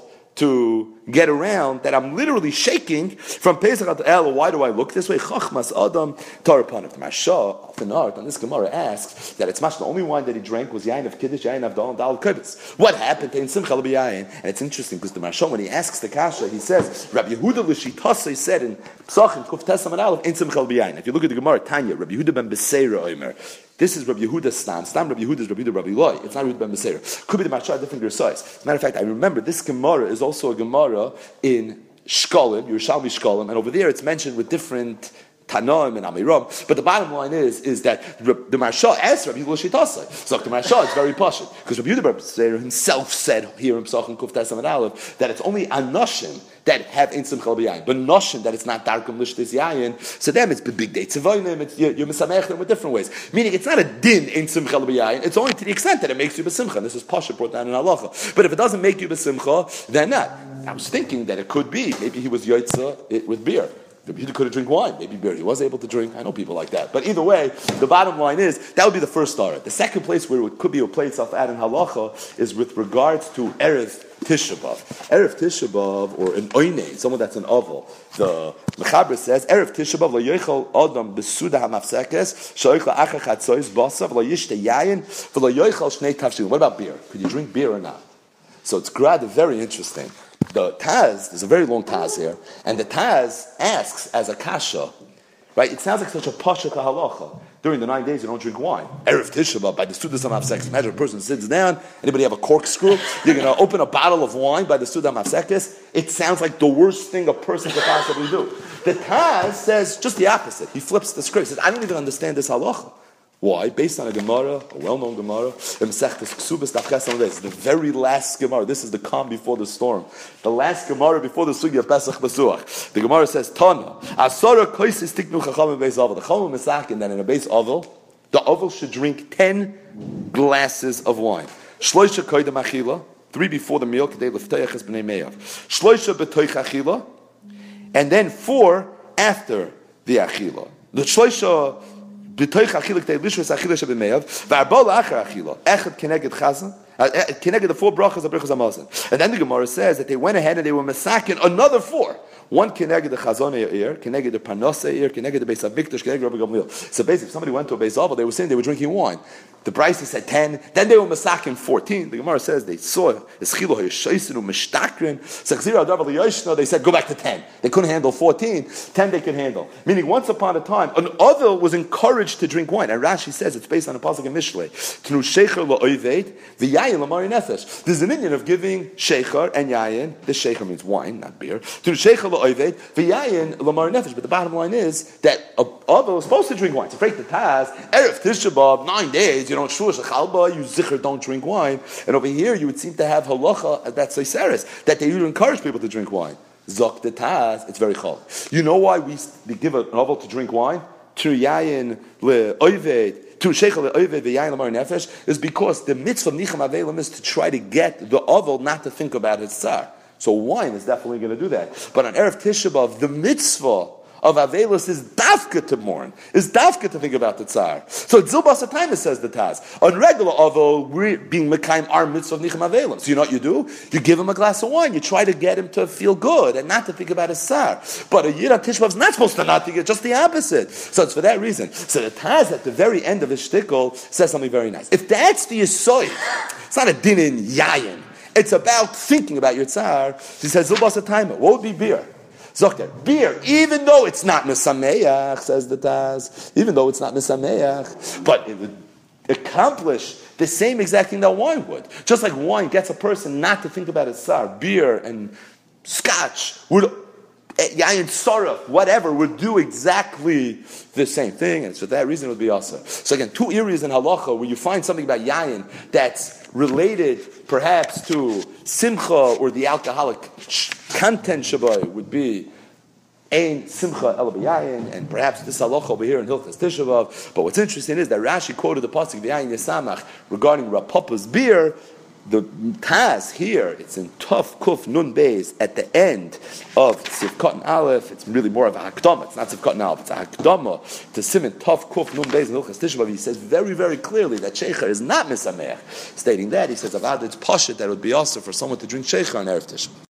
[SPEAKER 2] to get around that I'm literally shaking from Pesach at El. Why do I look this way? Chachmas Adam Tarapan. If the Marsha of the Nart on this Gemara asks that it's much the only wine that he drank was Yain of Kiddush, Yain of Dal, Dal Kovetz. What happened to in Simcha L'B'Yayin? And it's interesting because the Marsha, when he asks the Kasha, he says, Rabbi Yehuda L'Shitasa said in Psachim Kuf Tesam and Aleph, in Simcha L'B'Yayin. If you look at the Gemara, Tanya, Rabbi Yehuda ben Beseira Omer. This is Rabbi Yehuda's stam. Stam Rabbi Yehuda is Rabbi Yehuda Rabbi Loi. It's not Rabbi ben Beseira. Could be the Marsha different size. As a matter of fact, I remember this Gemara is also a Gemara in Shkolim, Yerushalmi Shkolim, and over there it's mentioned with different Tanoim and Amiram. But the bottom line is, is that the Marsha asked Rabbi Yehuda L'Shitasa. So the Marsha is very pashut because Rabbi Yehuda Rabbi Beseira himself said here in Psachim Kuf Tesam and Aleph that it's only Anoshim that have Ein Simcha L'B'Yayin, but Noshim that it's not Darkum L'Shtis Yayin. So them it's big day Tzivonim, it's you're Mesamech them with different ways. Meaning it's not a din Ein Simcha L'B'Yayin. It's only to the extent that it makes you B'Simcha. And this is Pasha brought down in Halacha. But if it doesn't make you B'Simcha, then not. I was thinking that it could be maybe he was Yoitza with beer. He could have drink wine, maybe beer. He was able to drink. I know people like that. But either way, the bottom line is that would be the first star. The second place where it could be a play itself out in halacha is with regards to Erev Tisha B'Av. Erev Tisha B'Av, or an oine, someone that's an oval. The Mechaber says Erev Tisha B'Av lo yochel adam besuda hamafsekes shoychel achar chatzois basav lo yishte yayin v'lo yochel shnei tavshilin. What about beer? Could you drink beer or not? So it's grad very interesting. The Taz, there's a very long Taz here, and the Taz asks as a kasha, right? It sounds like such a pasha to halacha. During the nine days, you don't drink wine. Erev Tisha B'Av, by the Sudam HaMafsekes. Imagine a person sits down. Anybody have a corkscrew? You're going to open a bottle of wine by the Sudam HaMafsekes. It sounds like the worst thing a person could possibly do. The Taz says just the opposite. He flips the script. He says, I don't even understand this halacha. Why? Based on a Gemara, a well-known Gemara, the Masechtas Ksubas Daf Ches Amud Beis, the very last Gemara. This is the calm before the storm. The last Gemara before the Sugi of Pesach Basuach. The Gemara says, Tana, Asara Koisis Tiknu Chachamim Beis Ovel. The Chachamim Misakin that in a Beis Ovel, the Ovel should drink ten glasses of wine. Shloisha Koidem Achila, three before the meal, Kedei L'fteiach Es B'nei Meyav. Shloisha B'toich Achila, and then four after the Achila. The Shloisha B'toich achila k'tei lishvus achila shebemeyav v'arba la'achar achila echad keneged chazan keneged the four brachas of brachas hamazon. And then the Gemara says that they went ahead and they were masakin another four. One keneged the Chazon Yair, keneged the Parnasa Yair, keneged the Beis HaMikdash, keneged Rabbi Gamliel. So basically, if somebody went to a Beis Zaval, they were saying they were drinking wine. The Brisa said ten, then they were masakin fourteen. The Gemara says they saw Eschilo Hayeshaisinu Mishtakrin, Sechzira Adav Yoshna, they said go back to ten. They couldn't handle fourteen, ten they could handle. Meaning once upon a time, an other was encouraged to drink wine. And Rashi says it's based on a pasuk in Mishlei. Tnu Shecher La'oived, V'yayin L'mari Nefesh. There's an Indian of giving Shecher and Yayin. The Shecher means wine, not beer. Tnu Shecher La'oived, V'yayin L'mari Nefesh. But the bottom line is that a other was supposed to drink wine. It's a break the Taz, Erev Tisha B'Av, nine days, you don't shush a chalba, you zikr, don't drink wine. And over here, you would seem to have halacha, that's Seiseres, that they would encourage people to drink wine. Zok the Taz, it's very chal. You know why we, we give a novel to drink wine? To yayin le'oived, to sheichel le'oived v'yayin l'mar nefesh, is because the mitzvah of Nichem Avelim is to try to get the oval not to think about his tsar. So wine is definitely going to do that. But on Erev Tisha B'Av, the mitzvah of Avelis is dafka to mourn, is dafka to think about the tsar. So Zilbas Atayma says the Taz. On regular Avel, we're being Mekayim our mitzvah of Nichem Avelim. So you know what you do? You give him a glass of wine. You try to get him to feel good and not to think about his tsar. But a Yid on Tisha B'Av is not supposed to not think, it's just the opposite. So it's for that reason. So the Taz at the very end of his shtickle says something very nice. If that's the Yisoy, it's not a din in Yayin. It's about thinking about your tsar. He says Zilbas Atayma. What would be beer? Zokter, beer, even though it's not Mesameach, says the Taz, even though it's not Mesameach, but it would accomplish the same exact thing that wine would. Just like wine gets a person not to think about his tsar, beer and scotch would, yayin sorrow, whatever, would do exactly the same thing, and for that reason it would be also. So again, two areas in halacha where you find something about yayin that's related perhaps to simcha or the alcoholic content shabai would be ein simcha el b'yayin, and perhaps this halacha over here in Hilchas Tisha B'Av. But what's interesting is that Rashi quoted the pasuk v'yayin yasamach regarding Rav Papa's beer. The Taz here, it's in Tov Kuf Nun Beis at the end of Sivkot and Aleph. It's really more of a Hakdama. It's not Sivkot and Aleph. It's a Hakdama to Siman Tov Kuf Nun Beis in Hilchas Tisha B'Av. He says very, very clearly that Sheikha is not Misameach. Stating that, he says, Avad, it's Pashut that it would be also for someone to drink Sheikha on Erev Tisha B'Av.